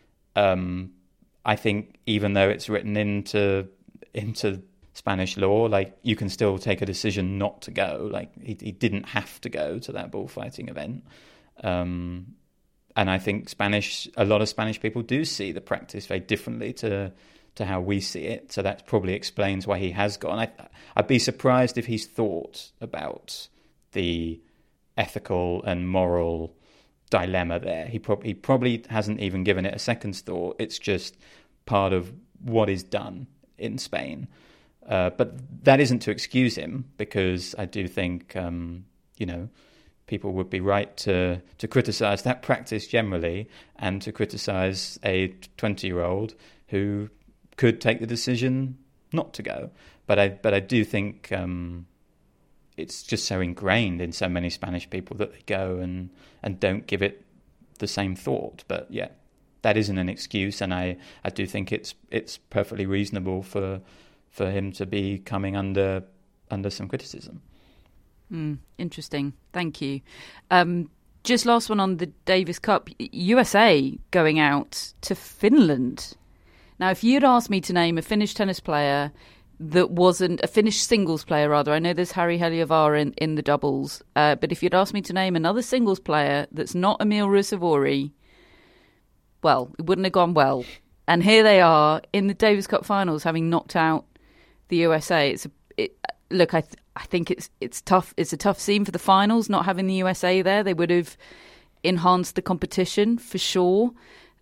I think even though it's written into Spanish law, like, you can still take a decision not to go. Like, he didn't have to go to that bullfighting event. And I think a lot of Spanish people do see the practice very differently to how we see it. So that probably explains why he has gone. I'd be surprised if he's thought about the ethical and moral dilemma there. He probably hasn't even given it a second's thought. It's just part of what is done in Spain. But that isn't to excuse him, because I do think, people would be right to criticise that practice generally, and to criticise a 20-year-old who could take the decision not to go. But I do think it's just so ingrained in so many Spanish people that they go and don't give it the same thought. But yeah, that isn't an excuse, and I do think it's perfectly reasonable for him to be coming under some criticism. Interesting. Thank you. Just last one on the Davis Cup. USA going out to Finland. Now, if you'd asked me to name a Finnish tennis player that wasn't a Finnish singles player, rather, I know there's Harri Heliövaara in the doubles, but if you'd asked me to name another singles player that's not Emil Ruusuvuori, well, it wouldn't have gone well. And here they are in the Davis Cup finals, having knocked out the USA. Look, I think it's tough. It's a tough scene for the finals, not having the USA there. They would have enhanced the competition for sure.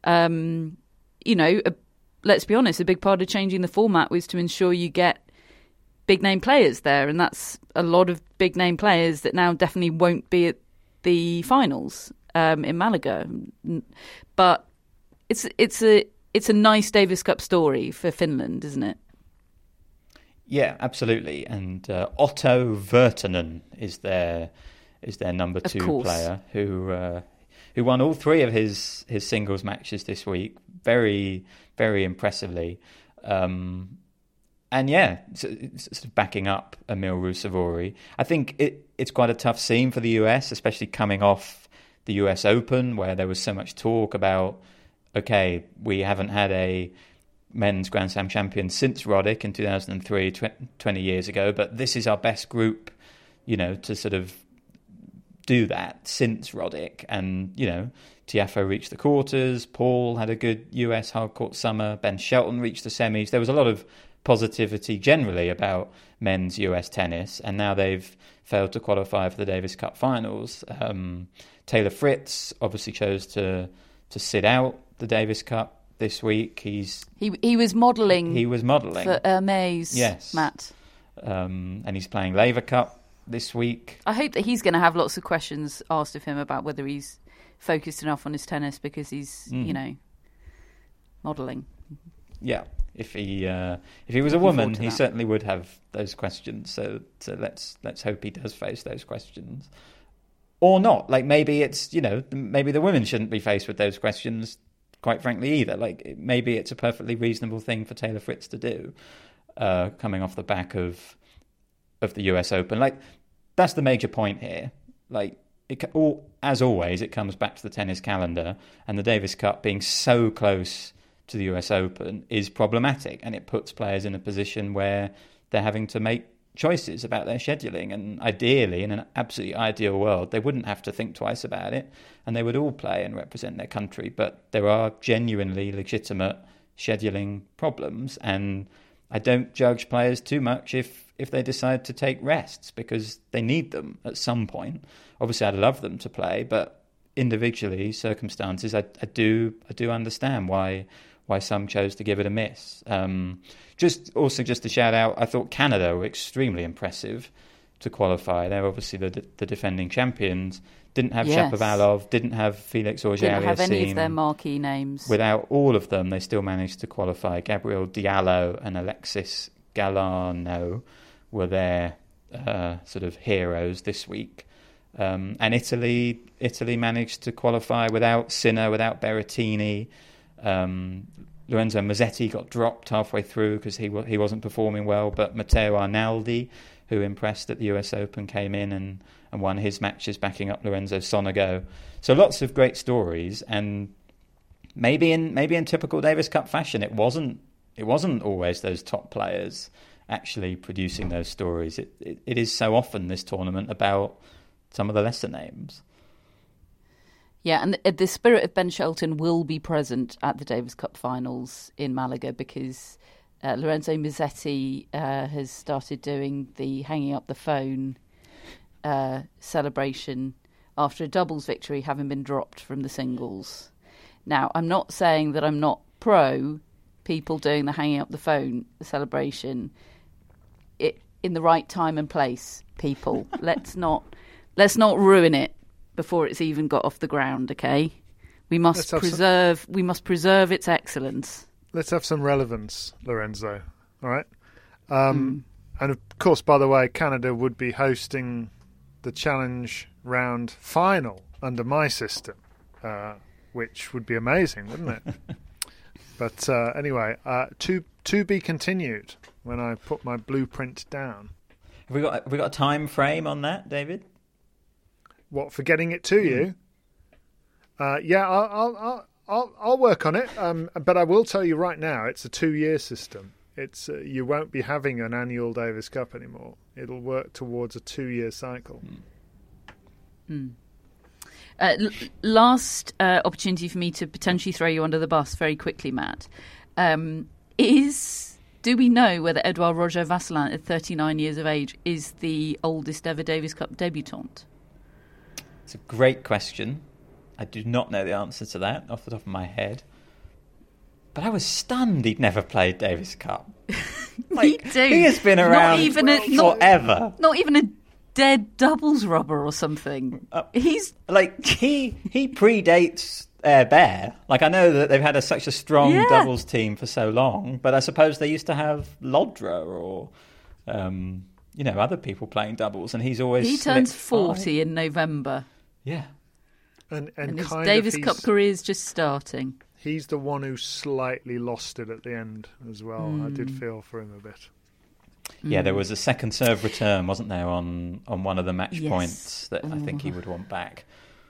Let's be honest, a big part of changing the format was to ensure you get big name players there, and that's a lot of big name players that now definitely won't be at the finals in Malaga. But it's a nice Davis Cup story for Finland, isn't it? Yeah, absolutely. And Otto Virtanen is their number 2 player who won all 3 of his singles matches this week, very, very impressively. And yeah, sort of backing up Emil Ruusuvuori. I think it's quite a tough scene for the US, especially coming off the US Open, where there was so much talk about, okay, we haven't had a men's Grand Slam champion since Roddick in 2003, 20 years ago, but this is our best group, to sort of do that since Roddick. And, Tiafoe reached the quarters, Paul had a good US hardcourt summer, Ben Shelton reached the semis. There was a lot of positivity generally about men's US tennis, and now they've failed to qualify for the Davis Cup finals. Taylor Fritz obviously chose to sit out the Davis Cup this week. He was modelling. For Hermes, yes, Matt. And he's playing Laver Cup this week. I hope that he's going to have lots of questions asked of him about whether he's focused enough on his tennis because he's, modelling. Yeah, if he was a woman, he certainly would have those questions. So let's hope he does face those questions, or not. Like maybe it's maybe the women shouldn't be faced with those questions. Quite frankly, either. Like maybe it's a perfectly reasonable thing for Taylor Fritz to do, coming off the back of the US Open. Like that's the major point here. Like as always, it comes back to the tennis calendar, and the Davis Cup being so close to the US Open is problematic, and it puts players in a position where they're having to make choices about their scheduling. And ideally, in an absolutely ideal world, they wouldn't have to think twice about it, and they would all play and represent their country. But there are genuinely legitimate scheduling problems, and I don't judge players too much if they decide to take rests, because they need them at some point. Obviously, I'd love them to play, but individually, circumstances, I do understand why some chose to give it a miss. Just to shout out, I thought Canada were extremely impressive to qualify. They're obviously the defending champions. Didn't have Shapovalov, didn't have Felix Auger-Aliassime. Didn't have any of their marquee names. Without all of them, they still managed to qualify. Gabriel Diallo and Alexis Galano were their sort of heroes this week. And Italy managed to qualify without Sinner, without Berrettini. Lorenzo Musetti got dropped halfway through because he wasn't performing well, but Matteo Arnaldi, who impressed at the US Open, came in and won his matches backing up Lorenzo Sonego. So lots of great stories, and maybe in typical Davis Cup fashion, it wasn't always those top players actually producing those stories. It is so often this tournament about some of the lesser names. Yeah, and the spirit of Ben Shelton will be present at the Davis Cup finals in Malaga, because Lorenzo Musetti has started doing the hanging up the phone celebration after a doubles victory, having been dropped from the singles. Now, I'm not saying that I'm not pro people doing the hanging up the phone celebration in the right time and place, people. Let's not ruin it before it's even got off the ground, okay? We must preserve its excellence. Let's have some relevance, Lorenzo. All right? And of course, by the way, Canada would be hosting the Challenge Round final under my system, which would be amazing, wouldn't it? But anyway, to be continued when I put my blueprint down. Have we got a time frame on that, David? What, for getting it to you? Yeah, I'll work on it. But I will tell you right now, it's a 2-year system. It's you won't be having an annual Davis Cup anymore. It'll work towards a 2-year cycle. Last opportunity for me to potentially throw you under the bus very quickly, Matt. Do we know whether Edouard Roger Vasselin, at 39 years of age, is the oldest ever Davis Cup debutant? It's a great question. I do not know the answer to that off the top of my head. But I was stunned he'd never played Davis Cup. Me too. He has been around forever. Not even a dead doubles rubber or something. He's like he predates Bear. Like, I know that they've had such a strong doubles team for so long, but I suppose they used to have Lodra or other people playing doubles, and he turns 40 in November. Yeah. And his Davis Cup career is just starting. He's the one who slightly lost it at the end as well. I did feel for him a bit. Yeah, there was a second serve return, wasn't there, on one of the match points that I think he would want back.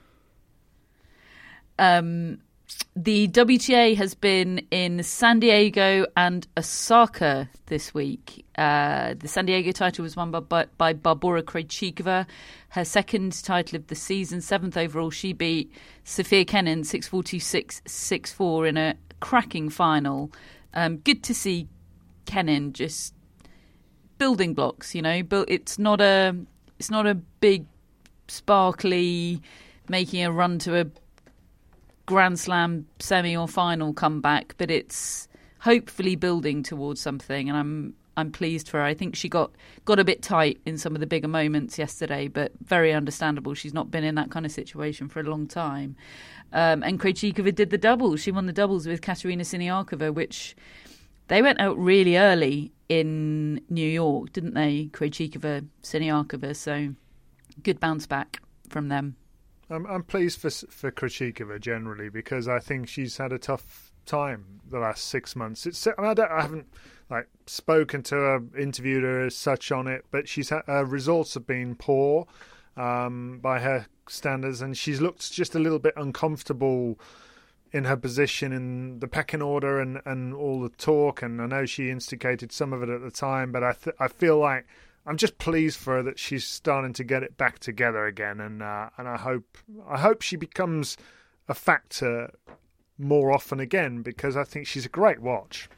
The WTA has been in San Diego and Osaka this week. The San Diego title was won by Barbora Krejcikova, her second title of the season, 7th overall. She beat Sofia Kenin 6-4, 6-4 in a cracking final. Good to see Kenin just building blocks, It's not a big, sparkly, making a run to a Grand Slam semi or final comeback, but it's hopefully building towards something, and I'm pleased for her. I think she got a bit tight in some of the bigger moments yesterday, but very understandable. She's not been in that kind of situation for a long time. And Krejcikova did the doubles. She won the doubles with Katerina Siniakova, which they went out really early in New York, didn't they? Krejcikova, Siniakova. So good bounce back from them. I'm pleased for Krejcikova generally, because I think she's had a tough time the last 6 months. I haven't spoken to her, interviewed her as such on it, but her results have been poor by her standards, and she's looked just a little bit uncomfortable in her position in the pecking order and all the talk. And I know she instigated some of it at the time, but I feel like I'm just pleased for her that she's starting to get it back together again, and I hope she becomes a factor more often again, because I think she's a great watch.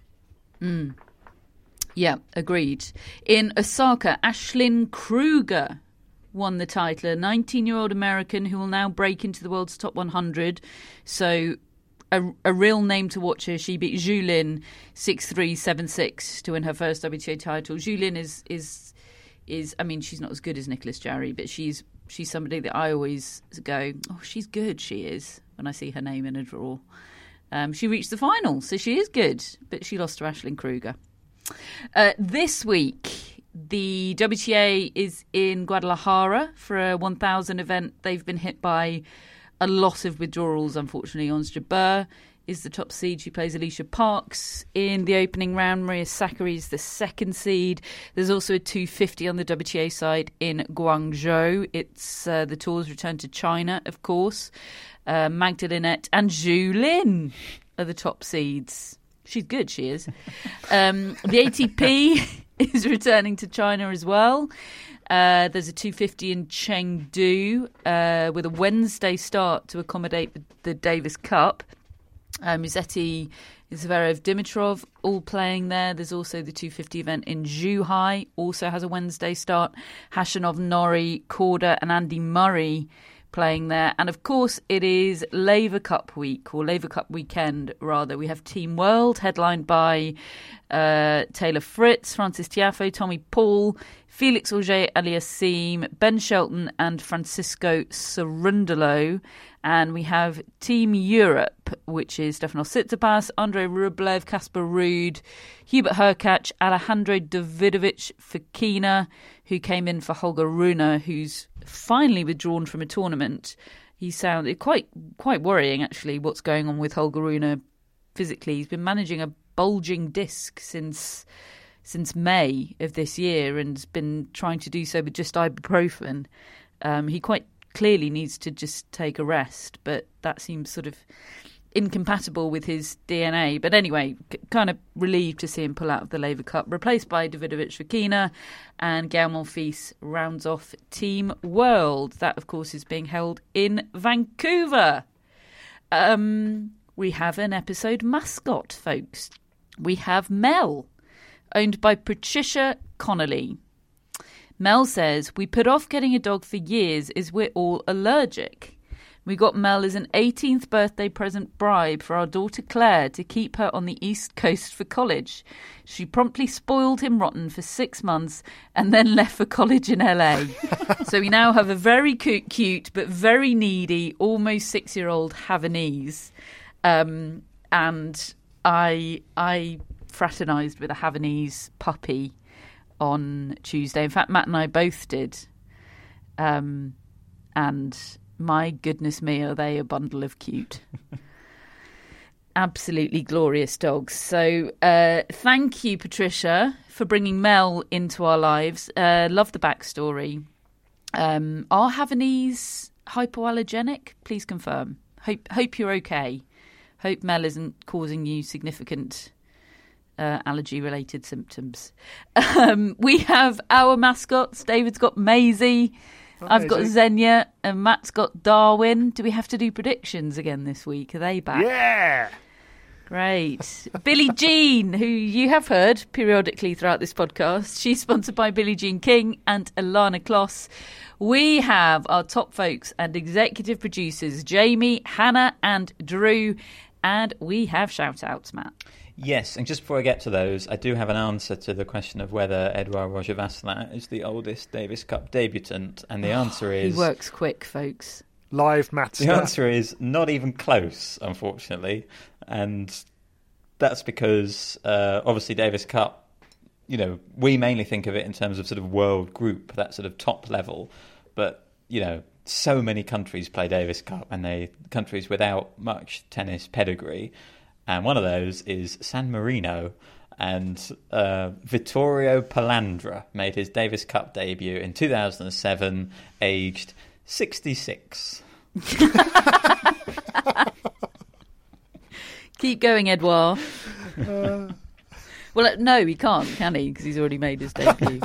Yeah, agreed. In Osaka, Ashlyn Kruger won the title, a 19-year-old American who will now break into the world's top 100. So a real name to watch her. She beat Zhu Lin 6-3, 7-6 to win her first WTA title. Zhu Lin is I mean, she's not as good as Nicolas Jarry, but she's somebody that I always go, oh, she's good, she is, when I see her name in a draw. She reached the final, so she is good, but she lost to Ashlyn Kruger. This week, the WTA is in Guadalajara for a 1,000 event. They've been hit by a lot of withdrawals, unfortunately. Ons Jabeur is the top seed. She plays Alicia Parks in the opening round. Maria Sakkari is the second seed. There's also a 250 on the WTA side in Guangzhou. It's the tour's return to China, of course. Magdalenette and Zhu Lin are the top seeds. She's good, she is. The ATP is returning to China as well. There's a 250 in Chengdu with a Wednesday start to accommodate the Davis Cup. Musetti, Zverev, Dimitrov all playing there. There's also the 250 event in Zhuhai, also has a Wednesday start. Khachanov, Norrie, Korda and Andy Murray playing there. And of course it is Laver Cup week, or Laver Cup weekend rather. We have Team World headlined by Taylor Fritz, Francis Tiafoe, Tommy Paul, Felix Auger-Aliassime, Ben Shelton and Francisco Cerundolo. And we have Team Europe, which is Stefanos Tsitsipas, Andrei Rublev, Casper Ruud, Hubert Hurkacz, Alejandro Davidovich Fokina, who came in for Holger Rune, who's finally withdrawn from a tournament. He sounded quite worrying, actually, what's going on with Holger Rune physically. He's been managing a bulging disc since May of this year and has been trying to do so with just ibuprofen. He quite clearly needs to just take a rest, but that seems sort of incompatible with his DNA. But anyway, kind of relieved to see him pull out of the Laver Cup, replaced by Davidovich Fokina, and Gael Monfils rounds off Team World. That, of course, is being held in Vancouver. We have an episode mascot, folks. We have Mel, owned by Patricia Connolly. Mel says, we put off getting a dog for years as we're all allergic. We got Mel as an 18th birthday present bribe for our daughter Claire to keep her on the East Coast for college. She promptly spoiled him rotten for 6 months and then left for college in LA. So we now have a very cute but very needy, almost 6-year-old Havanese. And I fraternised with a Havanese puppy on Tuesday. In fact, Matt and I both did. And my goodness me, are they a bundle of cute. Absolutely glorious dogs. So thank you, Patricia, for bringing Mel into our lives. Love the backstory. Are Havanese hypoallergenic? Please confirm. Hope you're okay. Hope Mel isn't causing you significant allergy-related symptoms. We have our mascots. David's got Maisie. I've got Xenia, and Matt's got Darwin. Do we have to do predictions again this week? Are they back? Yeah! Great. Billie Jean, who you have heard periodically throughout this podcast. She's sponsored by Billie Jean King and Ilana Kloss. We have our top folks and executive producers, Jamie, Hannah and Drew. And we have shout-outs, Matt. Yes, and just before I get to those, I do have an answer to the question of whether Edouard Roger Vasselin is the oldest Davis Cup debutant, and the answer is... He works quick, folks. Live math The answer is not even close, unfortunately, and that's because, obviously, Davis Cup, you know, we mainly think of it in terms of sort of world group, that sort of top level, but, you know, so many countries play Davis Cup, and countries without much tennis pedigree, and one of those is San Marino, and Vittorio Palandra made his Davis Cup debut in 2007, aged 66. Keep going, Edouard. Well, no, he can't, can he? Because he's already made his debut.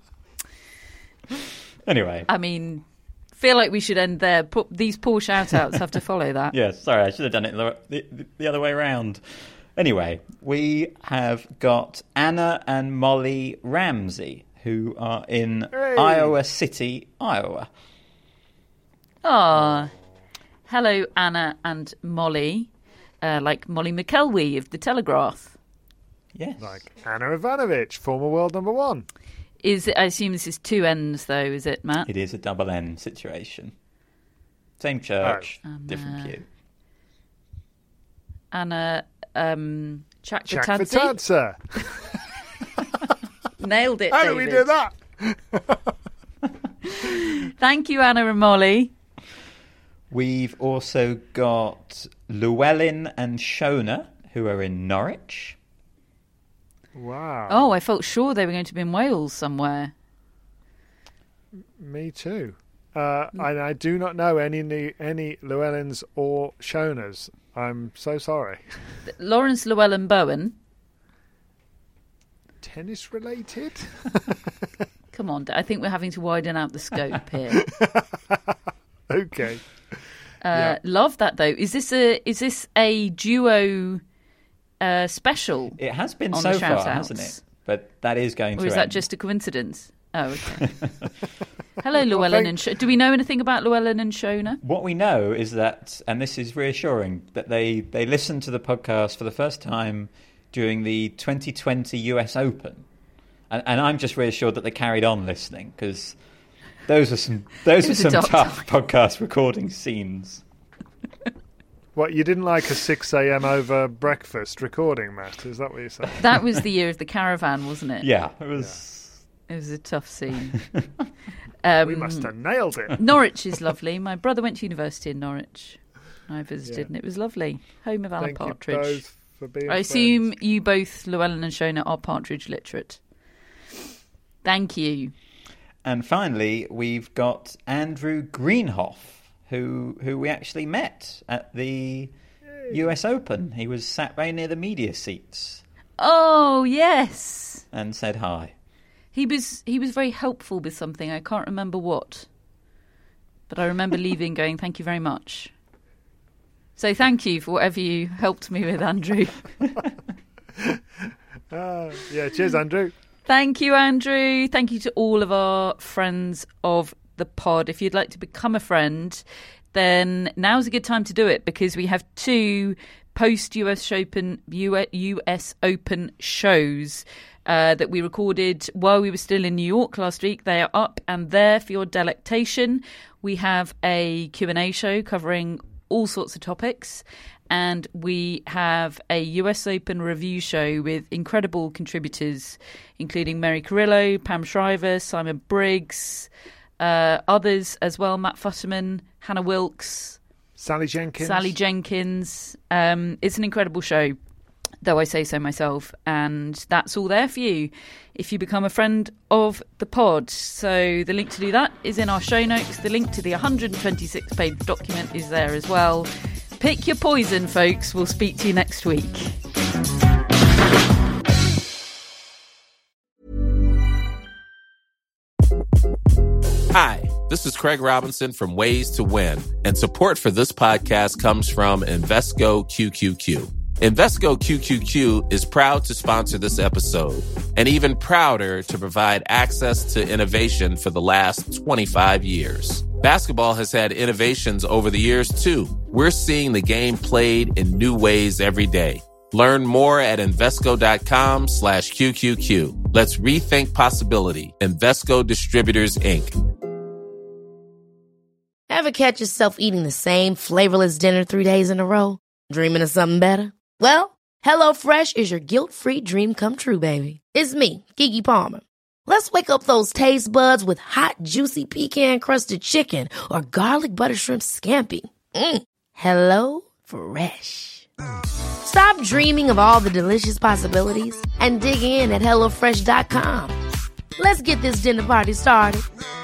Anyway. I mean... feel like we should end there. These poor shout-outs have to follow that. Yeah, sorry, I should have done it the other way around. Anyway, we have got Anna and Molly Ramsey, who are in Iowa City, Iowa. Ah, hello, Anna and Molly. Like Molly McKelwee of The Telegraph. Yes. Like Anna Ivanovic, former world number 1. I assume this is 2 N's, though, is it, Matt? It is a double N situation. Same church, different pew. Anna Chakvetadze. Nailed it, How David. do we do that? Thank you, Anna and Molly. We've also got Llewellyn and Shona, who are in Norwich. Wow. Oh, I felt sure they were going to be in Wales somewhere. Me too. And I do not know any Llewellyns or Shonas. I'm so sorry. Lawrence Llewellyn Bowen. Tennis related? Come on, I think we're having to widen out the scope here. Okay. Yeah. Love that though. Is this a duo special? It has been on so the far, shout-outs? hasn't it? But that is going to Or is end. that just a coincidence? Oh, okay. Hello, Llewellyn and Shona. Do we know anything about Llewellyn and Shona? What we know is that, and this is reassuring, that they listened to the podcast for the first time during the 2020 US Open. And I'm just reassured that they carried on listening, because those are some tough podcast recording scenes. What, you didn't like a 6 a.m. over breakfast recording, Matt? Is that what you're saying? That was the year of the caravan, wasn't it? Yeah, it was... It was a tough scene. We must have nailed it. Norwich is lovely. My brother went to university in Norwich. I visited and it was lovely. Home of Alan Thank Partridge. you both for being I assume friends. you both, Llewellyn and Shona, are Partridge literate. Thank you. And finally, we've got Andrew Greenhoff, who we actually met at the US Open. He was sat right near the media seats. Oh, yes. And said hi. He was very helpful with something. I can't remember what. But I remember leaving going, thank you very much. So thank you for whatever you helped me with, Andrew. Cheers, Andrew. Thank you, Andrew. Thank you to all of our friends of the pod. If you'd like to become a friend, then now's a good time to do it, because we have 2 post-US Open shows that we recorded while we were still in New York last week. They are up and there for your delectation. We have a Q&A show covering all sorts of topics, and we have a US Open review show with incredible contributors, including Mary Carrillo, Pam Shriver, Simon Briggs, others as well, Matt Futterman, Hannah Wilkes, Sally Jenkins. It's an incredible show, though I say so myself, and that's all there for you if you become a friend of the pod. So the link to do that is in our show notes. The link to the 126-page document is there as well. Pick your poison, folks. We'll speak to you next week. Hi, this is Craig Robinson from Ways to Win, and support for this podcast comes from Invesco QQQ. Invesco QQQ is proud to sponsor this episode, and even prouder to provide access to innovation for the last 25 years. Basketball has had innovations over the years, too. We're seeing the game played in new ways every day. Learn more at Invesco.com/QQQ. Let's rethink possibility. Invesco Distributors, Inc. Ever catch yourself eating the same flavorless dinner 3 days in a row? Dreaming of something better? Well, HelloFresh is your guilt-free dream come true, baby. It's me, Keke Palmer. Let's wake up those taste buds with hot, juicy pecan-crusted chicken or garlic butter shrimp scampi. Hello Fresh. Stop dreaming of all the delicious possibilities and dig in at HelloFresh.com. Let's get this dinner party started.